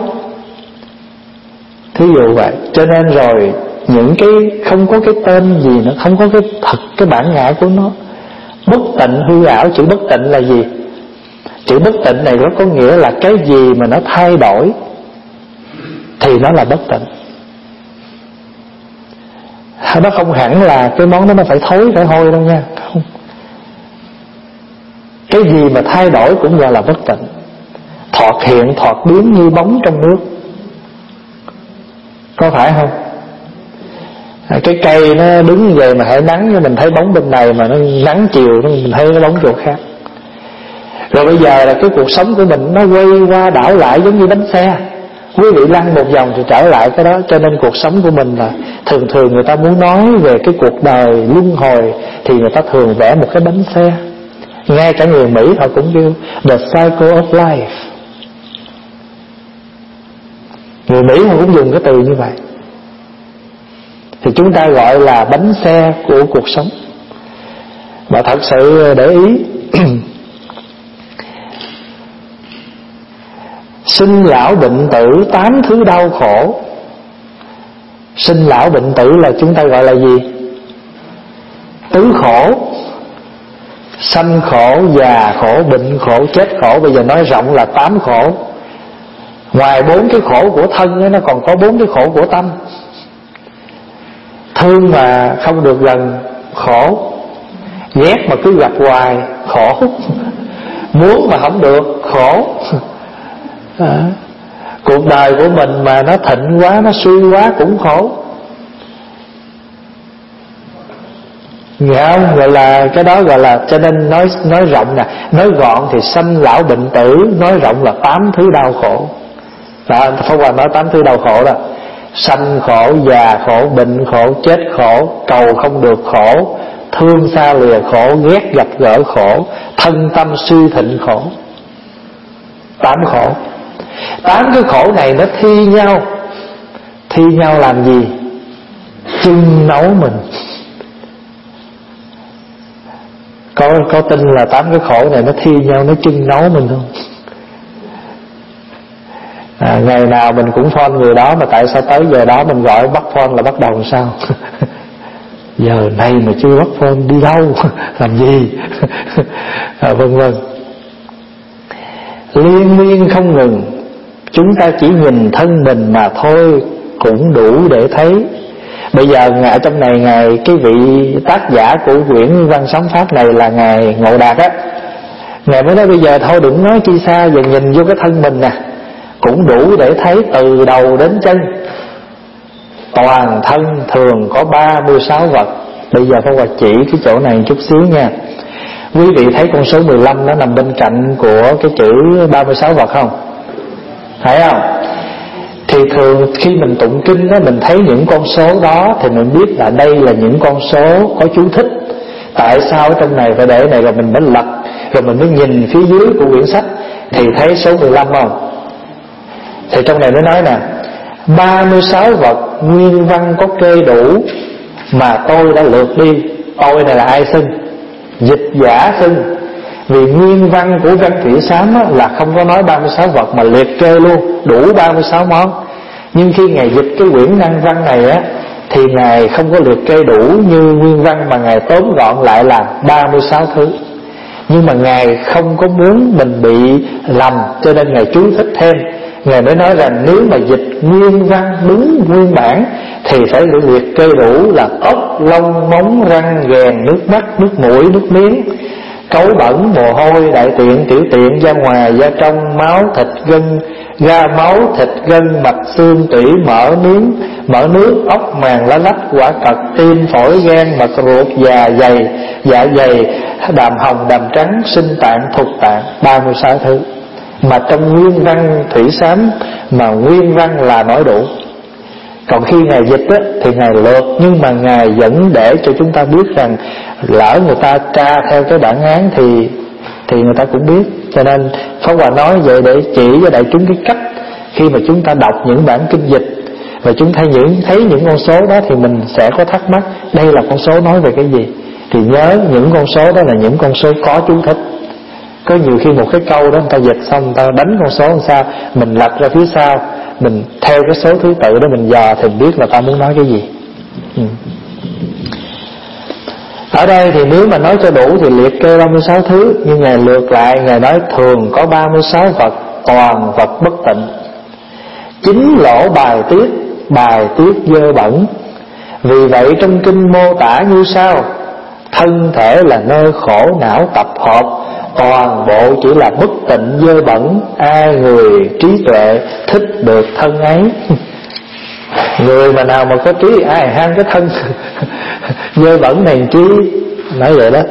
Thí dụ vậy. Cho nên rồi những cái không có cái tên gì nữa, không có cái thật, cái bản ngã của nó. Bất tịnh hư ảo. Chữ bất tịnh là gì? Chữ bất tịnh này nó có nghĩa là cái gì mà nó thay đổi thì nó là bất tịnh. Nó không hẳn là cái món đó nó phải thối, phải hôi đâu nha. Không. Cái gì mà thay đổi cũng gọi là bất tịnh. Thoạt hiện, thoạt biến như bóng trong nước. Có phải không? Cái cây nó đứng như vậy mà hãy nắng, mình thấy bóng bên này, mà nó nắng chiều mình thấy cái bóng chỗ khác. Rồi bây giờ là cái cuộc sống của mình nó quay qua đảo lại giống như bánh xe. Quý vị lăn một vòng thì trở lại cái đó. Cho nên cuộc sống của mình là thường thường người ta muốn nói về cái cuộc đời luân hồi thì người ta thường vẽ một cái bánh xe. Ngay cả người Mỹ họ cũng kêu The Cycle of Life. Người Mỹ họ cũng dùng cái từ như vậy. Thì chúng ta gọi là bánh xe của cuộc sống. Mà thật sự để ý sinh lão bệnh tử, tám thứ đau khổ. Sinh lão bệnh tử là chúng ta gọi là gì? Tứ khổ. Sanh khổ, già khổ, bệnh khổ, chết khổ. Bây giờ nói rộng là tám khổ. Ngoài bốn cái khổ của thân ấy, nó còn có bốn cái khổ của tâm. Thương mà không được gần, khổ. Ghét mà cứ gặp hoài, khổ. Muốn mà không được, khổ. À, cuộc đời của mình mà nó thịnh quá, nó suy quá cũng khổ. Nghe không? Gọi là cái đó gọi là, cho nên nói nói rộng nè, nói gọn thì sanh lão bệnh tử, nói rộng là tám thứ đau khổ. Đó, Pháp Hòa nói tám thứ đau khổ đó: sanh khổ, già khổ, bệnh khổ, chết khổ, cầu không được khổ, thương xa lìa khổ, ghét gặp gỡ khổ, thân tâm suy thịnh khổ. Tám khổ. Tám cái khổ này nó thi nhau. Thi nhau làm gì? Chưng nấu mình. Có, có tin là tám cái khổ này nó thi nhau, nó chưng nấu mình không? À, ngày nào mình cũng phone người đó, mà tại sao tới giờ đó mình gọi bắt phone là bắt đầu làm sao? Giờ này mà chưa bắt phone đi đâu? Làm gì? À, vân vân. Liên miên không ngừng. Chúng ta chỉ nhìn thân mình mà thôi cũng đủ để thấy. Bây giờ ở trong này ngài, cái vị tác giả của quyển Văn Sống Pháp này là ngài Ngộ Đạt á. Ngài mới nói bây giờ thôi đừng nói chi xa, giờ nhìn vô cái thân mình nè, cũng đủ để thấy từ đầu đến chân. Toàn thân thường có ba mươi sáu vật. Bây giờ Pháp Hòa chỉ cái chỗ này chút xíu nha. Quý vị thấy con số mười lăm nó nằm bên cạnh của cái chữ ba mươi sáu vật không? Thấy không? Thì thường khi mình tụng kinh đó, mình thấy những con số đó thì mình biết là đây là những con số có chú thích. Tại sao ở trong này phải để này, rồi mình mới lật, rồi mình mới nhìn phía dưới của quyển sách thì thấy số mười lăm không? Thì trong này nó nói nè: ba mươi sáu vật nguyên văn có kê đủ mà tôi đã lược đi. Tôi này là ai xưng? Dịch giả xưng. Vì nguyên văn của Văn Thủy Sám là không có nói ba mươi sáu vật mà liệt kê luôn, đủ ba mươi sáu món. Nhưng khi Ngài dịch cái quyển năng văn này á, thì Ngài không có liệt kê đủ như nguyên văn, mà Ngài tóm gọn lại là ba mươi sáu thứ. Nhưng mà Ngài không có muốn mình bị lầm, cho nên Ngài chú thích thêm. Ngài mới nói rằng nếu mà dịch nguyên văn đúng nguyên bản thì phải liệt kê đủ là tóc, lông, móng, răng, ghèn, nước mắt, nước mũi, nước miếng, cấu bẩn, mồ hôi, đại tiện, tiểu tiện, da ngoài, da trong, máu, thịt, gân, da máu, thịt, gân, mạch, xương, tủy, mỡ, miếng, mỡ nước, ốc, màng, lá lách, quả cật, tim, phổi, gan, mật ruột, già dày, dạ dày, đàm hồng, đàm trắng, sinh tạng, thục tạng, ba mươi sáu thứ. Mà trong nguyên văn Thủy Sám mà nguyên văn là nói đủ. Còn khi Ngài dịch á, thì Ngài lược, nhưng mà Ngài vẫn để cho chúng ta biết rằng lỡ người ta tra theo cái bản án thì thì người ta cũng biết. Cho nên Pháp Hòa nói vậy để chỉ cho đại chúng cái cách khi mà chúng ta đọc những bản kinh dịch Và chúng thấy những, thấy những con số đó thì mình sẽ có thắc mắc đây là con số nói về cái gì. Thì nhớ những con số đó là những con số có chú thích. Có nhiều khi một cái câu đó người ta dịch xong người ta đánh con số làm sao, mình lật ra phía sau, mình theo cái số thứ tự đó mình dò thì mình biết là ta muốn nói cái gì. ừ. Ở đây thì nếu mà nói cho đủ thì liệt kê ba mươi sáu thứ, nhưng Ngài lược lại, Ngài nói thường có ba mươi sáu vật, toàn vật bất tịnh. Chính lỗ bài tiết, bài tiết dơ bẩn. Vì vậy trong kinh mô tả như sau: thân thể là nơi khổ não tập hợp, toàn bộ chỉ là bất tịnh dơ bẩn. Ai người trí tuệ thích được thân ấy. Người mà nào mà có trí ai ham cái thân dơ bẩn này trí, nói vậy đó.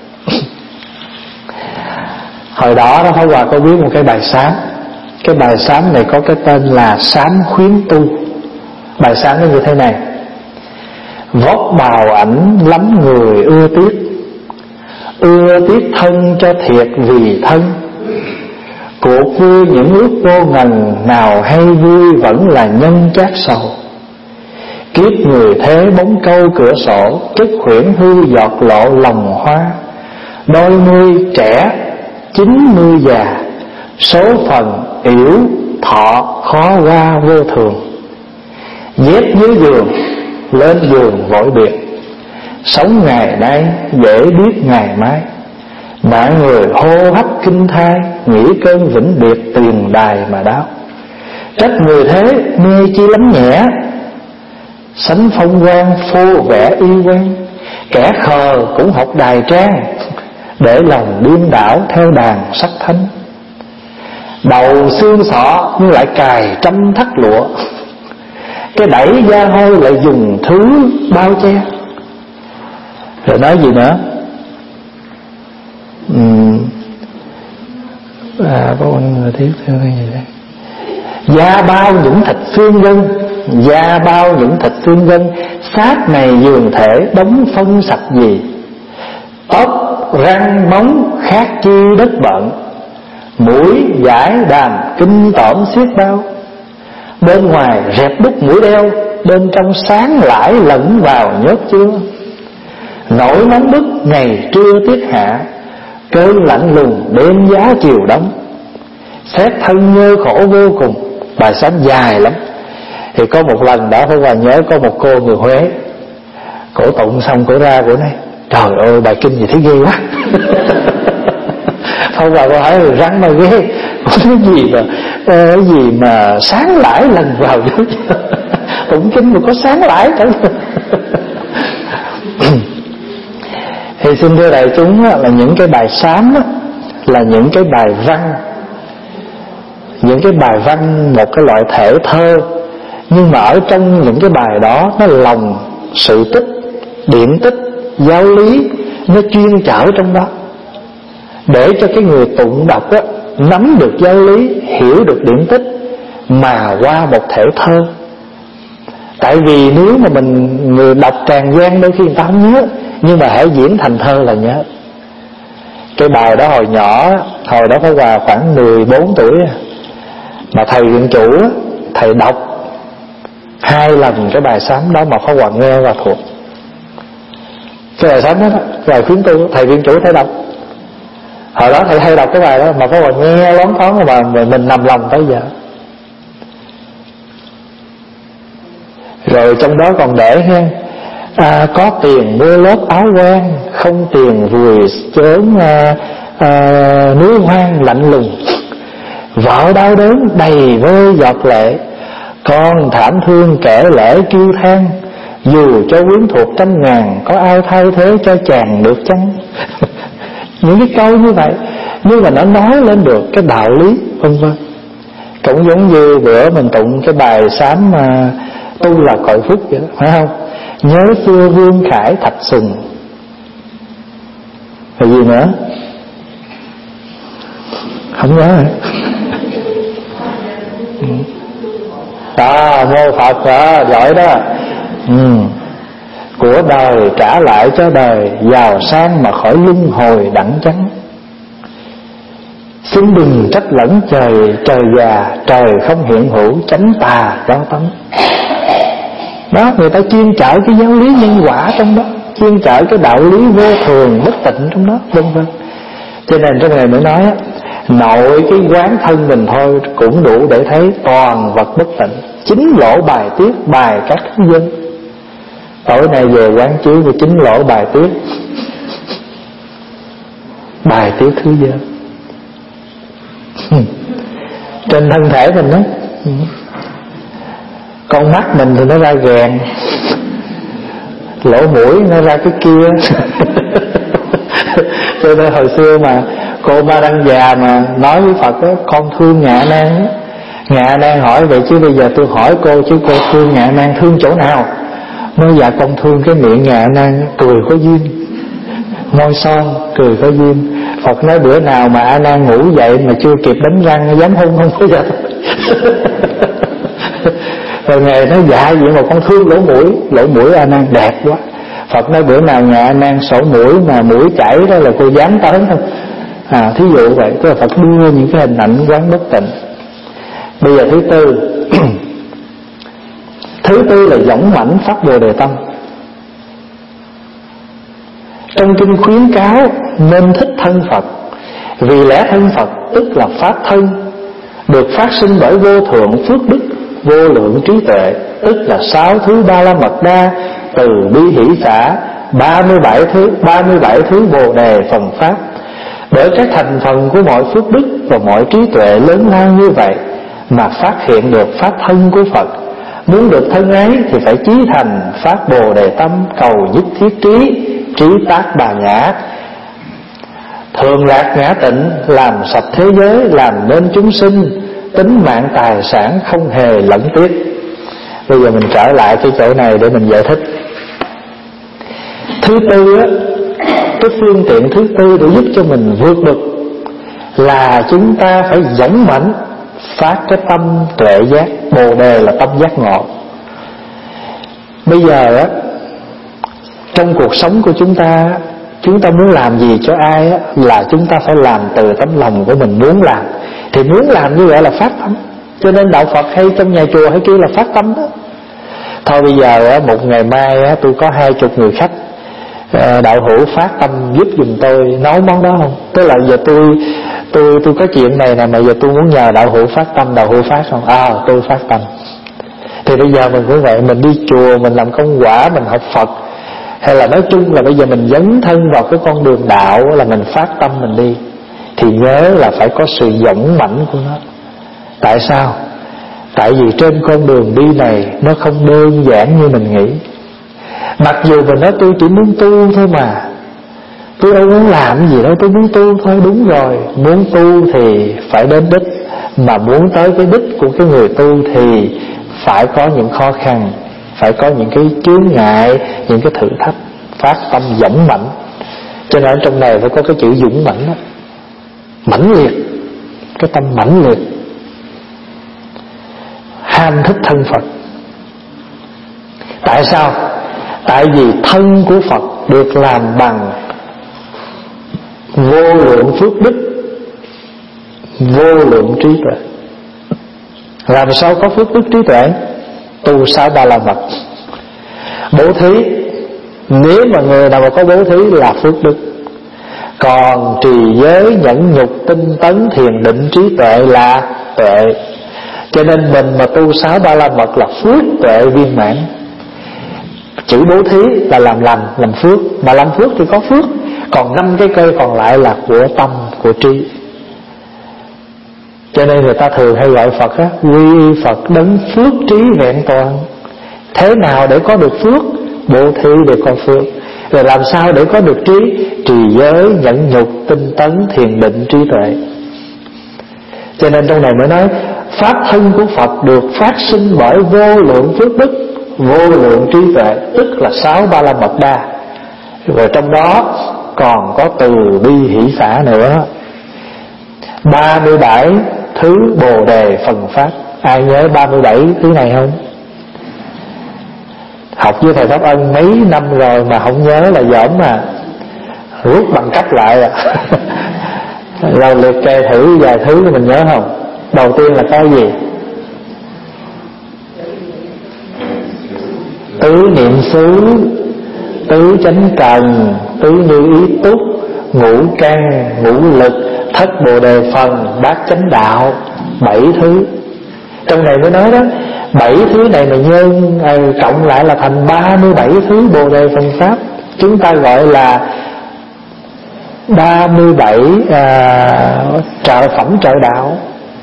Hồi đó đó Pháp Hòa có viết một cái bài sám. Cái bài sám này có cái tên là Sám Khuyến Tu. Bài sám nó như thế này: vóc bào ảnh lắm người ưa tiếc, ưa tiếc thân cho thiệt vì thân. Cuộc vui những ước vô ngần, nào hay vui vẫn là nhân chát sầu. Kiếp người thế bóng câu cửa sổ, chất khuyển hư giọt lộ lòng hoa. Đôi mươi trẻ, chín mươi già, số phận yểu thọ khó qua vô thường. Dép dưới giường, lên giường vội biệt, sống ngày nay dễ biết ngày mai. Mọi người hô hấp kinh thai, nghĩ cơn vĩnh biệt tiền đài mà đau. Trách người thế mê chi lắm nhẹ, sánh phong quang phô vẽ y quan. Kẻ khờ cũng học đài trang, để lòng điên đảo theo đàn sắc thánh. Đầu xương sọ nhưng lại cài trăm thắt lụa, cái đẩy da hôi lại dùng thứ bao che. Rồi nói gì nữa? Uhm. À, có người tiếp theo cái gì đây? Da bao những thịt xương gân, da bao những thịt xương gân. Xác này dường thể đóng phân sạch gì, tóc răng móng khác chi đất bận. Mũi giải đàm kinh tởm xiết bao, bên ngoài rẹp đúc mũi đeo, bên trong sáng lãi lẫn vào nhớt chưa. Nổi nóng bức ngày trưa tiết hạ, cơn lạnh lùng đêm giá chiều đông. Xét thân nhơ khổ vô cùng. Bài sám dài lắm. Thì có một lần đã phải Hòa nhớ có một cô người Huế, cổ tụng xong cổ ra cổ nói: trời ơi bài kinh gì thấy ghê quá. Không vào cô hỏi rồi răng mà ghê, cái gì mà cái gì mà sáng lãi lần vào vô. Tụng kinh mà có sáng lãi chẳng. Thì xin thưa đại chúng là những cái bài sám là những cái bài văn, những cái bài văn một cái loại thể thơ, nhưng mà ở trong những cái bài đó nó lòng sự tích, điển tích, giáo lý nó chuyên chở trong đó, để cho cái người tụng đọc á, nắm được giáo lý, hiểu được điển tích mà qua một thể thơ. Tại vì nếu mà mình người đọc tràn gian đôi khi người ta không nhớ, nhưng mà hãy diễn thành thơ là nhớ. Cái bài đó hồi nhỏ, hồi đó phải vào khoảng mười bốn tuổi, mà thầy viện chủ thầy đọc hai lần cái bài sám đó mà Pháp Hòa nghe và thuộc. Cái bài sám đó, bài khuyến tu thầy viện chủ thầy đọc. Hồi đó thầy hay đọc cái bài đó mà Pháp Hòa nghe loáng thoáng mà mình nằm lòng tới giờ. Rồi trong đó còn để ha, à, có tiền mua lớp áo quan, không tiền vùi chốn à, à, núi hoang lạnh lùng. Vợ đau đớn đầy vơi giọt lệ, con thảm thương kể lễ kêu than. Dù cho quyến thuộc trăm ngàn, có ai thay thế cho chàng được chăng? Những cái câu như vậy, nhưng mà nó nói lên được cái đạo lý vân vân. Cũng giống như bữa mình tụng cái bài sám mà tu là cội phúc vậy đó, phải không? Nhớ xưa Vương Khải Thạch Sùng. Rồi gì nữa? Không nhớ hả? À, mô Phật đó, giỏi đó. Ừ. Của đời trả lại cho đời, giàu sang mà khỏi luân hồi đẳng chánh. Xin đừng trách lẫn trời, trời già, trời không hiện hữu, chánh tà đó tánh. Đó, người ta chuyên chở cái giáo lý nhân quả trong đó, chuyên chở cái đạo lý vô thường bất tịnh trong đó, vân vân. Cho nên trong này mới nói á, nội cái quán thân mình thôi cũng đủ để thấy toàn vật bất tịnh. Chín lỗ bài tiết bài các thứ dân. Tối nay về quán chiếu của chín lỗ bài tiết bài tiết thứ dân trên thân thể mình đó. Con mắt mình thì nó ra ghèn, lỗ mũi nó ra cái kia. Cho nên hồi xưa mà cô Ma Đăng Già mà nói với Phật đó, con thương Ngạ Nan. Ngạ Nan hỏi vậy chứ bây giờ tôi hỏi cô, chứ cô thương Ngạ Nan thương chỗ nào? Nói dạ con thương cái miệng Ngạ Nan cười có duyên, môi son cười có duyên. Phật nói bữa nào mà A Nan ngủ dậy mà chưa kịp đánh răng dám hôn không có giờ. Rồi Ngài nói dạ vậy mà con thương lỗ mũi, lỗ mũi A Nan đẹp quá. Phật nói bữa nào nhà A Nan sổ mũi mà mũi chảy đó là cô dám tới không? À, thí dụ vậy. Tức là Phật đưa những cái hình ảnh quán bất tịnh. Bây giờ thứ tư. Thứ tư là dõng mãnh phát Bồ Đề tâm. Trong kinh khuyến cáo nên thích thân Phật, vì lẽ thân Phật tức là pháp thân, được phát sinh bởi vô thượng phước đức, vô lượng trí tuệ, tức là sáu thứ ba la mật đa, từ bi hỷ xả, ba mươi bảy thứ ba mươi bảy thứ bồ đề phần pháp. Bởi các thành phần của mọi phước đức và mọi trí tuệ lớn lao như vậy mà phát hiện được pháp thân của Phật. Muốn được thân ấy thì phải chí thành phát bồ đề tâm, cầu nhất thiết trí, trí tác bà nhã, thường lạc ngã tịnh, làm sạch thế giới, làm nên chúng sinh, tính mạng tài sản không hề lẫn tiếc. Bây giờ mình trở lại cái chỗ này để mình giải thích. Thứ tư á, cái phương tiện thứ tư để giúp cho mình vượt bực là chúng ta phải dõng mãnh phát cái tâm tuệ giác. Bồ đề là tâm giác ngộ. Bây giờ á, trong cuộc sống của chúng ta, chúng ta muốn làm gì cho ai á, là chúng ta phải làm từ tấm lòng của mình muốn làm. Thì muốn làm như vậy là phát tâm. Cho nên đạo Phật hay trong nhà chùa hay kêu là phát tâm đó. Thôi bây giờ á, một ngày mai á, tôi có hai chục người khách, đạo hữu phát tâm giúp giùm tôi nấu món đó không? Tức là giờ tôi tôi tôi có chuyện này nè, mà giờ tôi muốn nhờ đạo hữu phát tâm, đạo hữu phát không? À, tôi phát tâm. Thì bây giờ mình cũng vậy, mình đi chùa, mình làm công quả, mình học Phật, hay là nói chung là bây giờ mình dấn thân vào cái con đường đạo là mình phát tâm mình đi, thì nhớ là phải có sự dõng mãnh của nó. Tại sao? Tại vì trên con đường đi này nó không đơn giản như mình nghĩ. Mặc dù mình nói tôi chỉ muốn tu thôi mà, tôi đâu muốn làm gì đâu, tôi muốn tu thôi. Đúng rồi, muốn tu thì phải đến đích, mà muốn tới cái đích của cái người tu thì phải có những khó khăn, phải có những cái chướng ngại, những cái thử thách. Phát tâm dõng mãnh. Cho nên trong này phải có cái chữ dũng mãnh đó. Mãnh liệt, cái tâm mãnh liệt, ham thích thân Phật. Tại sao? Tại vì thân của Phật được làm bằng vô lượng phước đức, vô lượng trí tuệ. Làm sao có phước đức trí tuệ? Tu sáu ba la mật, bố thí. Nếu mà người nào mà có bố thí là phước đức. Còn trì giới, nhẫn nhục, tinh tấn, thiền định, trí tuệ là tuệ. Cho nên mình mà tu sáu ba la mật là phước tuệ viên mãn. Chữ bố thí là làm lành, làm phước. Mà làm phước thì có phước. Còn năm cái cây còn lại là của tâm, của trí. Cho nên người ta thường hay gọi Phật á, quy Phật đấng phước trí vẹn toàn. Thế nào để có được phước? Bố thí để có phước. Rồi làm sao để có được trí? Trì giới, nhẫn nhục, tinh tấn, thiền định, trí tuệ. Cho nên trong này mới nói pháp thân của Phật được phát sinh bởi vô lượng phước đức, vô lượng trí tuệ, tức là sáu ba la mật đa. Rồi trong đó còn có từ bi hỷ xả nữa. Ba mươi bảy thứ bồ đề phần pháp. Ai nhớ ba mươi bảy thứ này không? Học với thầy Pháp Ân mấy năm rồi mà không nhớ là giỡn mà. Rút bằng cấp lại à. Rồi liệt kê thử vài thứ mình nhớ không? Đầu tiên là có gì? tứ niệm xứ, tứ chánh cần, tứ như ý túc, ngũ căn, ngũ lực, thất bồ đề phần, bát chánh đạo. Bảy thứ. Trong này mới nói đó, bảy thứ này mà nhân à, cộng lại là thành ba mươi bảy thứ bồ đề phần pháp. Chúng ta gọi là ba mươi bảy à, trợ phẩm trợ đạo.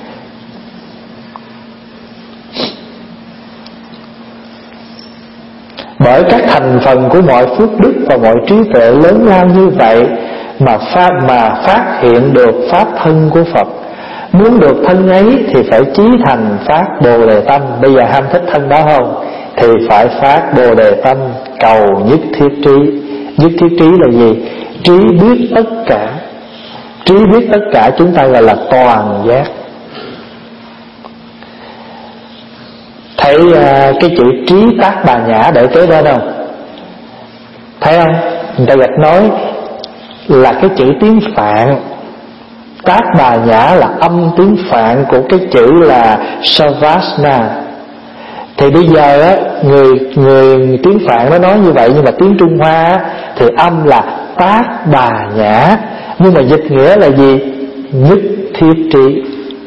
Bởi các thành phần của mọi phước đức và mọi trí tuệ lớn lao như vậy mà pháp mà phát hiện được pháp thân của Phật. Muốn được thân ấy thì phải chí thành phát bồ đề tâm. Bây giờ ham thích thân đó không? Thì phải phát bồ đề tâm, cầu nhất thiết trí. Nhất thiết trí là gì? Trí biết tất cả. Trí biết tất cả chúng ta gọi là toàn giác. Thấy uh, cái chữ trí tác bà nhã để kế bên không? Thấy không? Người ta gạch nói là cái chữ tiếng Phạn. Tác bà nhã là âm tiếng Phạn của cái chữ là Savasana. Thì bây giờ á, người người tiếng Phạn nó nói như vậy, nhưng mà tiếng Trung Hoa á, thì âm là tác bà nhã, nhưng mà dịch nghĩa là gì? Nhất thiết trí.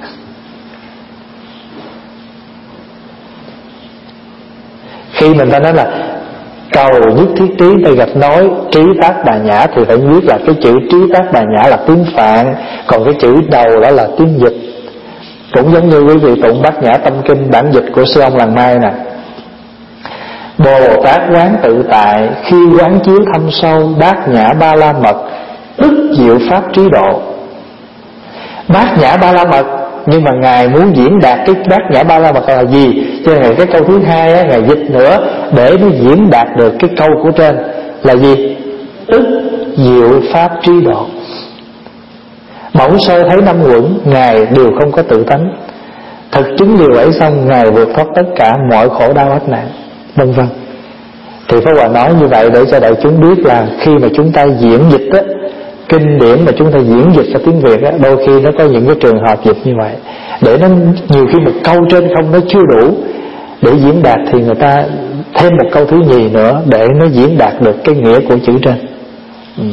Khi mình ta nói là cầu nhất thiết trí, ta gạch nói trí tác bà nhã thì phải biết là cái chữ trí tác bà nhã là tiếng Phạn, còn cái chữ đầu đó là tiếng dịch. Cũng giống như quý vị tụng Bát Nhã Tâm Kinh bản dịch của sư ông Làng Mai nè. Bồ Tát quán tự tại, khi quán chiếu thâm sâu Bát Nhã Ba La Mật, tức diệu pháp trí độ. Bát Nhã Ba La Mật, nhưng mà Ngài muốn diễn đạt cái Bát Nhã Ba La Mật là gì? Cho nên cái câu thứ hai á, Ngài dịch nữa để nó diễn đạt được cái câu của trên là gì? Tức diệu pháp trí độ. Bỗng sơ thấy năm uẩn, Ngài đều không có tự tánh. Thực chứng điều ấy xong, Ngài vượt thoát tất cả mọi khổ đau ách nạn, vân vân. Thì Pháp Hòa nói như vậy để cho đại chúng biết là khi mà chúng ta diễn dịch á, kinh điển mà chúng ta diễn dịch ra tiếng Việt á, đôi khi nó có những cái trường hợp dịch như vậy, để nó nhiều khi một câu trên không nó chưa đủ để diễn đạt, thì người ta thêm một câu thứ nhì nữa để nó diễn đạt được cái nghĩa của chữ trên. ừ.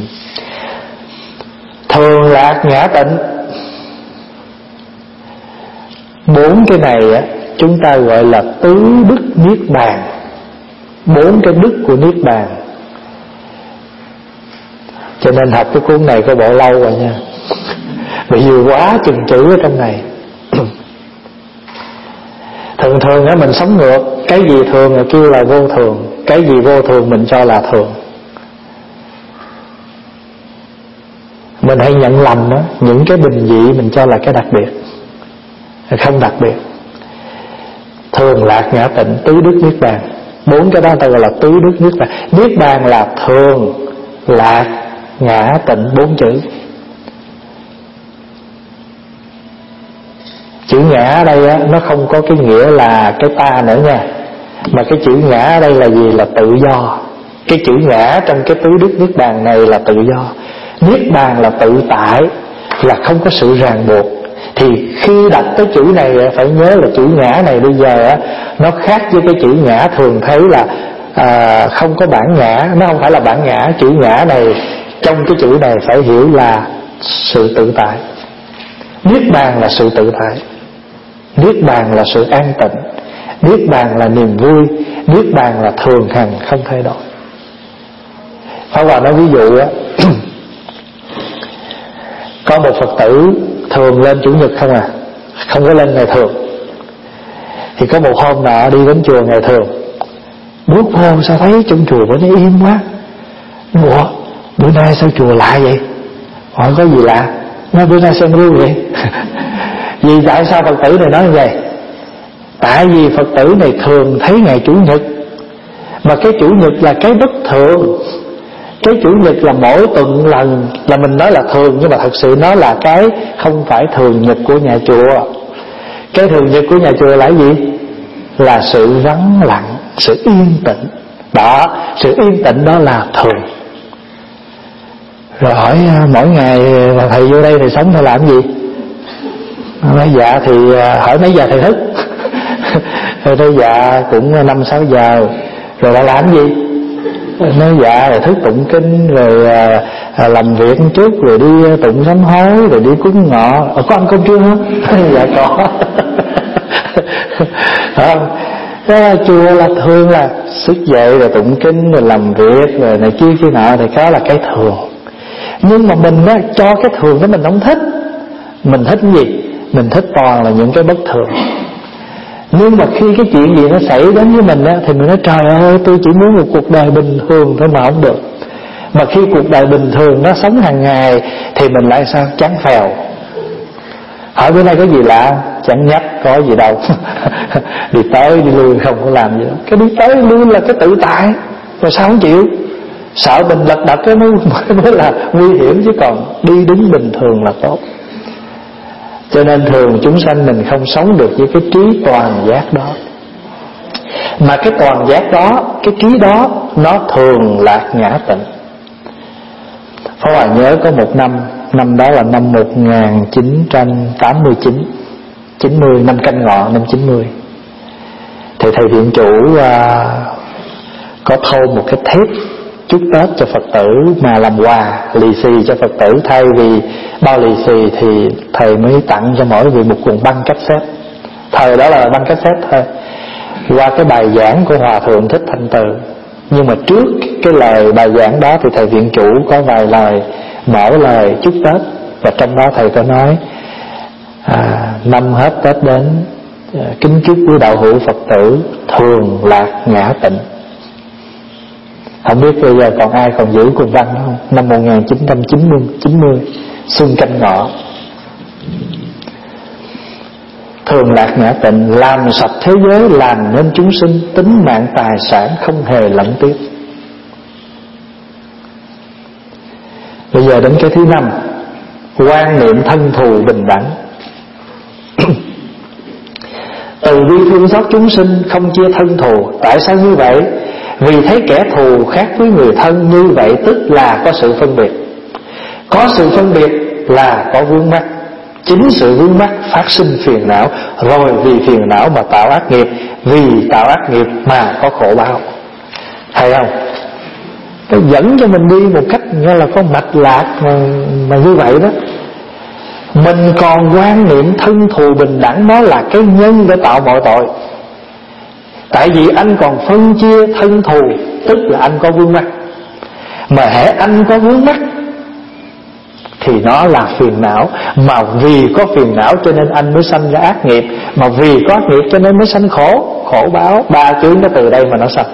Thường lạc ngã tịnh, bốn cái này á, chúng ta gọi là tứ đức niết bàn. Bốn cái đức của niết bàn. Cho nên học cái cuốn này có bộ lâu rồi nha, bởi vì quá chừng chữ ở trong này. Thường thường á mình sống ngược, cái gì thường là kêu là vô thường, cái gì vô thường mình cho là thường. Mình hay nhận lầm á, những cái bình dị mình cho là cái đặc biệt, không đặc biệt. Thường lạc ngã tịnh, tứ đức niết bàn, bốn cái đó ta gọi là tứ đức niết bàn. Niết bàn là thường, lạc, ngã, tịnh, bốn chữ. Chữ ngã ở đây á, nó không có cái nghĩa là cái ta nữa nha, mà cái chữ ngã ở đây là gì? Là tự do. Cái chữ ngã trong cái tứ đức niết bàn này là tự do. Niết bàn là tự tại, là không có sự ràng buộc. Thì khi đọc cái chữ này phải nhớ là chữ ngã này bây giờ á, nó khác với cái chữ ngã thường thấy là à, không có bản ngã. Nó không phải là bản ngã. Chữ ngã này, trong cái chữ này phải hiểu là sự tự tại. Niết bàn là sự tự tại, niết bàn là sự an tịnh, niết bàn là niềm vui, niết bàn là thường hằng không thay đổi. Pháp Hòa nói ví dụ á, có một Phật tử thường lên chủ nhật không à, không có lên ngày thường. Thì có một hôm nọ đi đến chùa ngày thường, bước vô sao thấy trong chùa bữa nay im quá. Ủa, bữa nay sao chùa lạ vậy? Hỏi có gì lạ? Nói bữa nay xem ru vậy. Vì tại sao Phật tử này nói như vậy? Tại vì Phật tử này thường thấy ngày chủ nhật, mà cái chủ nhật là cái bất thường. Cái chủ nhật là mỗi tuần lần, là mình nói là thường, nhưng mà thật sự nó là cái không phải thường nhật của nhà chùa. Cái thường nhật của nhà chùa là cái gì? Là sự vắng lặng, sự yên tĩnh. Đó, sự yên tĩnh đó là thường. Rồi hỏi mỗi ngày thầy vô đây thầy sống thầy làm gì? Nói dạ thì hỏi mấy giờ thầy thức? Thầy nói dạ cũng năm sáu giờ. Rồi đã làm gì? Nói dạ rồi thức tụng kinh, rồi à, à, làm việc trước, rồi đi tụng sám hối, rồi đi cúng ngọ. À, có ăn cơm trưa hả? Dạ có. Không, cái chùa là thường là thức dậy rồi tụng kinh, rồi làm việc, rồi này kia kia nọ, thì đó là cái thường. Nhưng mà mình á, cho cái thường đó mình không thích. Mình thích cái gì? Mình thích toàn là những cái bất thường. Nhưng mà khi cái chuyện gì nó xảy đến với mình á, thì mình nói trời ơi, tôi chỉ muốn một cuộc đời bình thường thôi mà không được. Mà khi cuộc đời bình thường nó sống hàng ngày thì mình lại sao? Chán phèo. Hỏi bữa nay có gì lạ? Chẳng nhắc, có gì đâu. Đi tới đi lui không có làm gì đâu. Cái đi tới đi lui là cái tự tại. Mà sao không chịu? Sợ mình lật đật cái mới, mới là nguy hiểm, chứ còn đi đúng bình thường là tốt. Cho nên thường chúng sanh mình không sống được với cái trí toàn giác đó. Mà cái toàn giác đó, cái trí đó, nó thường lạc ngã tịnh. Pháp Hòa nhớ có một năm, năm đó là năm một nghìn chín trăm tám mươi chín, chín mươi, năm Canh Ngọ, năm chín mươi. Thì thầy viện chủ à, có thâu một cái thép chúc Tết cho Phật tử mà làm quà lì xì cho Phật tử. Thay vì bao lì xì thì thầy mới tặng cho mỗi vị một cuộn băng cassette. Thời đó là băng cassette thôi, qua cái bài giảng của Hòa Thượng Thích Thanh Từ. Nhưng mà trước cái lời bài giảng đó thì thầy viện chủ có vài lời mở lời chúc Tết. Và trong đó thầy có nói à, năm hết Tết đến, kính chúc quý đạo hữu Phật tử thường lạc ngã tịnh. Không biết bây giờ còn ai còn giữ cuộn băng đó không? Năm một nghìn chín trăm chín mươi, xuân Canh Ngọ. Thường lạc ngã tịnh, làm sạch thế giới, làm nên chúng sinh, tính mạng tài sản không hề lẫn tiếc. Bây giờ đến cái thứ năm, quan niệm thân thù bình đẳng. Từ bi thương xót chúng sinh, không chia thân thù. Tại sao như vậy? Vì thấy kẻ thù khác với người thân, như vậy tức là có sự phân biệt. Có sự phân biệt là có vướng mắc. Chính sự vướng mắc phát sinh phiền não, rồi vì phiền não mà tạo ác nghiệp, vì tạo ác nghiệp mà có khổ báo. Thấy không? Nó dẫn cho mình đi một cách như là có mạch lạc mà, mà như vậy đó. Mình còn quan niệm thân thù bình đẳng, nó là cái nhân để tạo mọi tội. Tại vì anh còn phân chia thân thù, tức là anh có vướng mắc. Mà hễ anh có vướng mắc thì nó là phiền não. Mà vì có phiền não cho nên anh mới sanh ra ác nghiệp. Mà vì có ác nghiệp cho nên mới sanh khổ, khổ báo. Ba chữ nó từ đây mà nó sanh.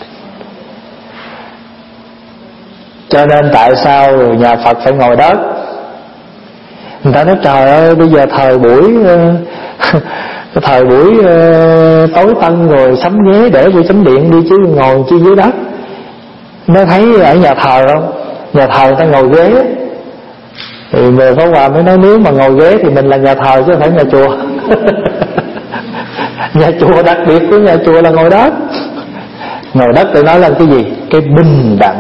Cho nên tại sao nhà Phật phải ngồi đất? Người ta nói trời ơi, bây giờ thời buổi cái thời buổi uh, tối tân rồi sắm ghế để vô chánh điện đi, chứ ngồi chi dưới đất. Nó thấy ở nhà thờ không? Nhà thờ người ta ngồi ghế. Thì người Pháp Hòa mới nói nếu mà ngồi ghế thì mình là nhà thờ chứ không phải nhà chùa. Nhà chùa đặc biệt của nhà chùa là ngồi đất. Ngồi đất để nói là cái gì? Cái bình đẳng.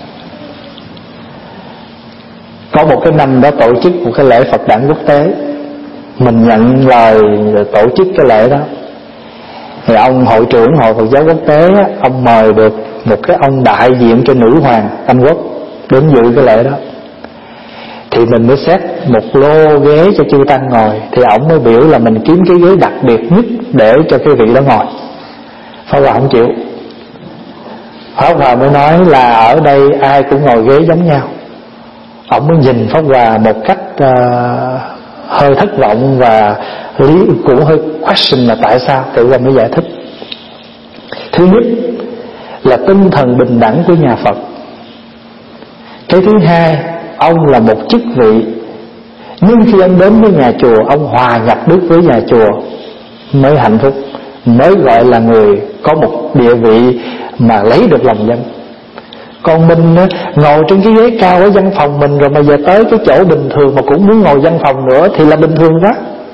Có một cái năm đó tổ chức một cái lễ Phật đản quốc tế. Mình nhận lời tổ chức cái lễ đó. Thì ông hội trưởng Hội Phật giáo quốc tế á, ông mời được một cái ông đại diện cho nữ hoàng Anh Quốc đến dự cái lễ đó. Thì mình mới xét một lô ghế cho chư tăng ngồi. Thì ông mới biểu là mình kiếm cái ghế đặc biệt nhất để cho cái vị đó ngồi. Pháp Hòa không chịu. Pháp Hòa mới nói là ở đây ai cũng ngồi ghế giống nhau. Ông mới nhìn Pháp Hòa một cách uh, hơi thất vọng và lý cũng hơi question là tại sao. Thì ông mới giải thích. Thứ nhất là tinh thần bình đẳng của nhà Phật. Cái thứ hai, ông là một chức vị, nhưng khi ông đến với nhà chùa, ông hòa nhập được với nhà chùa mới hạnh phúc, mới gọi là người có một địa vị mà lấy được lòng dân. Còn mình ngồi trên cái ghế cao ở văn phòng mình, rồi mà giờ tới cái chỗ bình thường mà cũng muốn ngồi văn phòng nữa thì là bình thường đó.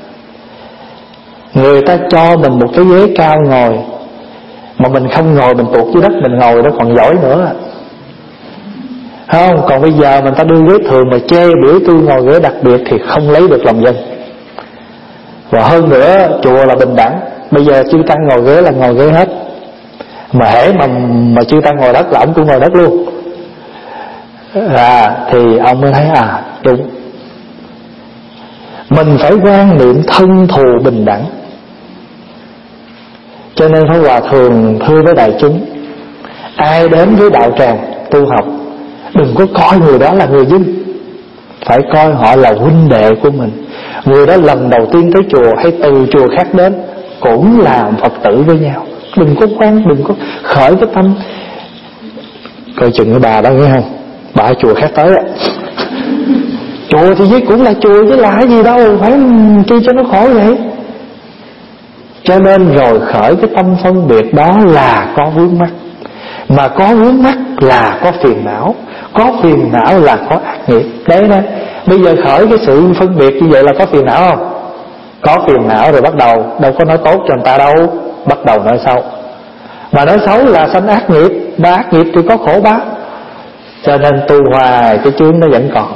Người ta cho mình một cái ghế cao ngồi, mà mình không ngồi, mình tuột dưới đất mình ngồi đó còn giỏi nữa. Không, còn bây giờ mình ta đưa ghế thường mà chê biểu tôi ngồi ghế đặc biệt thì không lấy được lòng dân. Và hơn nữa chùa là bình đẳng. Bây giờ chư tăng ngồi ghế là ngồi ghế hết. Mà hễ mà mà chư tăng ngồi đất là ông cũng ngồi đất luôn. À, thì ông mới thấy à đúng, mình phải quan niệm thân thù bình đẳng. Cho nên Pháp Hòa thường thưa với đại chúng, ai đến với đạo tràng tu học, đừng có coi người đó là người dưng, phải coi họ là huynh đệ của mình. Người đó lần đầu tiên tới chùa hay từ chùa khác đến cũng là Phật tử với nhau. Đừng có quan, đừng có khởi cái tâm coi chừng cái bà đó nghe không, bà ở chùa khác tới á. Chùa thì với cũng là chùa chứ là cái gì đâu, phải chi cho nó khổ vậy. Cho nên rồi khởi cái tâm phân biệt đó là có vướng mắc. Mà có vướng mắc là có phiền não, có phiền não là có ác nghiệp. Đấy đó, bây giờ khởi cái sự phân biệt như vậy là có phiền não không? Có phiền não rồi bắt đầu đâu có nói tốt cho người ta đâu, bắt đầu nói xấu. Mà nói xấu là sanh ác nghiệp, mà ác nghiệp thì có khổ báo. Cho nên tu hoài cái chướng nó vẫn còn.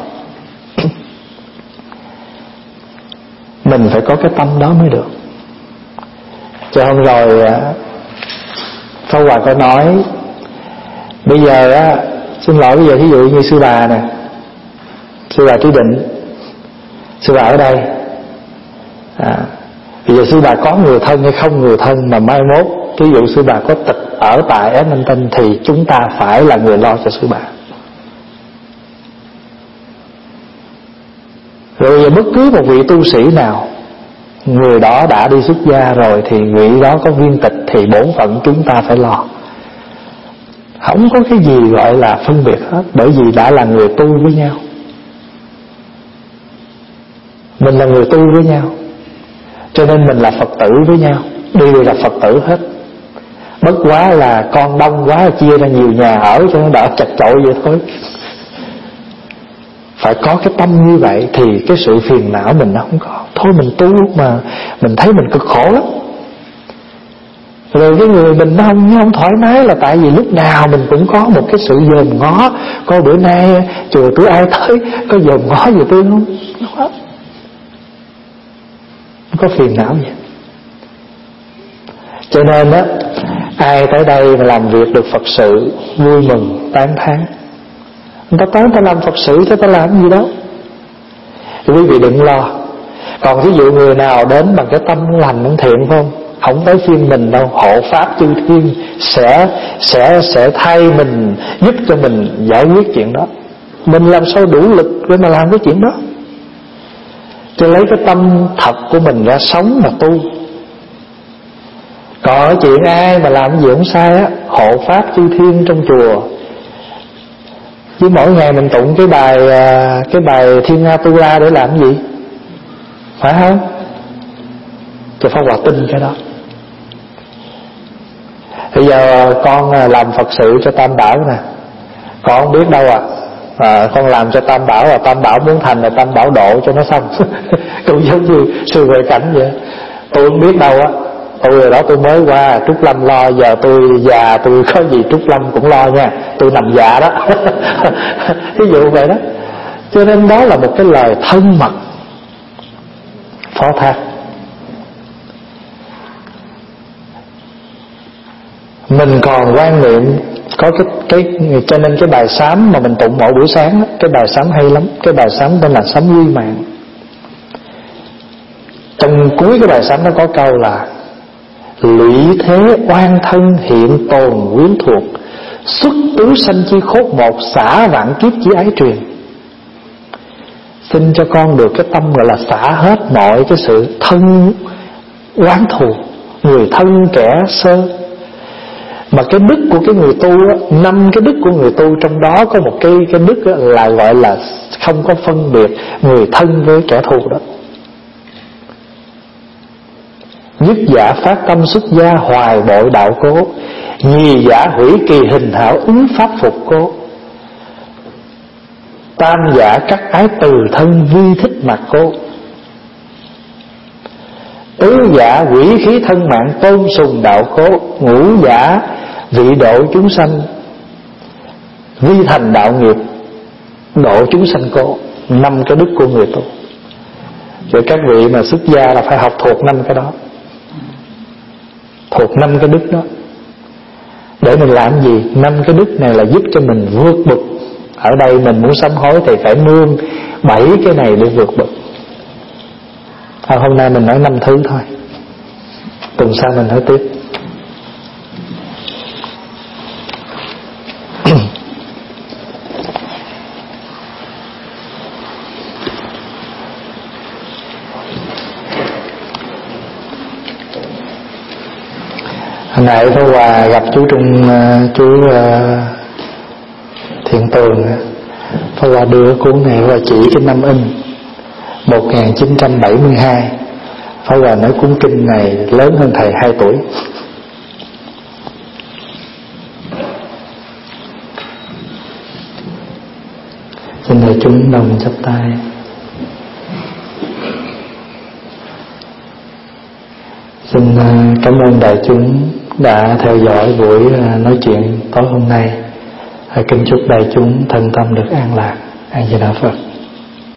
Mình phải có cái tâm đó mới được. Cho hôm rồi Pháp Hòa có nói, bây giờ á, xin lỗi, bây giờ thí dụ như sư bà nè, sư bà Trí Định, sư bà ở đây, à, bây giờ sư bà có người thân hay không người thân, mà mai mốt ví dụ sư bà có tịch ở tại Ấn Anh Tinh thì chúng ta phải là người lo cho sư bà. Rồi giờ bất cứ một vị tu sĩ nào, người đó đã đi xuất gia rồi thì vị đó có viên tịch thì bổn phận chúng ta phải lo. Không có cái gì gọi là phân biệt hết, bởi vì đã là người tu với nhau. Mình là người tu với nhau, cho nên mình là Phật tử với nhau, đều là Phật tử hết. Bất quá là con đông quá chia ra nhiều nhà ở cho nó đỡ chật chội vậy thôi. Phải có cái tâm như vậy thì cái sự phiền não mình nó không có. Thôi mình tu mà mình thấy mình cực khổ lắm. Rồi cái người mình nó không, không thoải mái là tại vì lúc nào mình cũng có một cái sự dòm ngó. Coi bữa nay chùa tôi ai tới, có dòm ngó gì tôi không? Không có phiền não gì. Cho nên á, ai tới đây mà làm việc được Phật sự, vui mừng, tán thán. Người ta tới người ta làm Phật sự, cho ta làm gì đó. Thì quý vị đừng lo. Còn ví dụ người nào đến bằng cái tâm lành, tâm thiện phải không? Không tới phiên mình đâu, hộ pháp chư thiên sẽ sẽ sẽ thay mình, giúp cho mình giải quyết chuyện đó. Mình làm sao đủ lực để mà làm cái chuyện đó. Cho lấy cái tâm thật của mình ra sống mà tu. Còn chuyện ai mà làm gì không sai á, hộ pháp chư thiên trong chùa. Chứ mỗi ngày mình tụng cái bài cái bài Thiên Nga Tu La để làm gì? Phải không? Cho Pháp Hòa tin cái đó. Bây giờ con làm Phật sự cho Tam Bảo nè, con không biết đâu à, à con làm cho Tam Bảo là Tam Bảo muốn thành là Tam Bảo độ cho nó xong. Cũng giống như sư Huệ Cảnh vậy. Tôi không biết đâu á, tôi rồi đó tôi mới qua Trúc Lâm lo, giờ tôi già tôi có gì Trúc Lâm cũng lo nha, tôi nằm già đó. Ví dụ vậy đó. Cho nên đó là một cái lời thân mật phó thác. Mình còn quan niệm có cái cái cho nên cái bài sám mà mình tụng mỗi buổi sáng đó, cái bài sám hay lắm, cái bài sám tên là sám Quy Mạng. Trong cuối cái bài sám nó có câu là lụy thế oan thân hiện tồn quyến thuộc, xuất tứ sanh chi khốt một, xả vạn kiếp chi ái truyền. Xin cho con được cái tâm gọi là xả hết mọi cái sự thân oán thù, người thân kẻ sơ. Mà cái đức của cái người tu á, năm cái đức của người tu trong đó có một cái cái đức á, là gọi là không có phân biệt người thân với kẻ thù đó. Nhất giả phát tâm xuất gia hoài bội đạo cố, nhì giả hủy kỳ hình hảo ứng pháp phục cố, tam giả cắt ái từ thân vi thích mạc cố, tứ giả quỷ khí thân mạng tôn sùng đạo cố, ngũ giả vị độ chúng sanh vi thành đạo nghiệp độ chúng sanh cố. Năm cái đức của người tu. Rồi các vị mà xuất gia là phải học thuộc năm cái đó, thuộc năm cái đức đó. Để mình làm gì? Năm cái đức này là giúp cho mình vượt bực. Ở đây mình muốn sám hối thì phải nương bảy cái này để vượt bực. à, Hôm nay mình nói năm thứ thôi, tuần sau mình nói tiếp. Hồi nãy Pháp Hòa gặp chú Trung, chú uh, Thiện Tường, Pháp Hòa đưa cuốn này và chỉ cái năm in một nghìn chín trăm bảy mươi hai. Pháp Hòa nói cuốn kinh này lớn hơn thầy hai tuổi. Xin thầy chúng đồng chắp tay. Xin cảm ơn đại chúng đã theo dõi buổi nói chuyện tối hôm nay. Kính chúc đại chúng thân tâm được an lạc. A Di Đà Phật.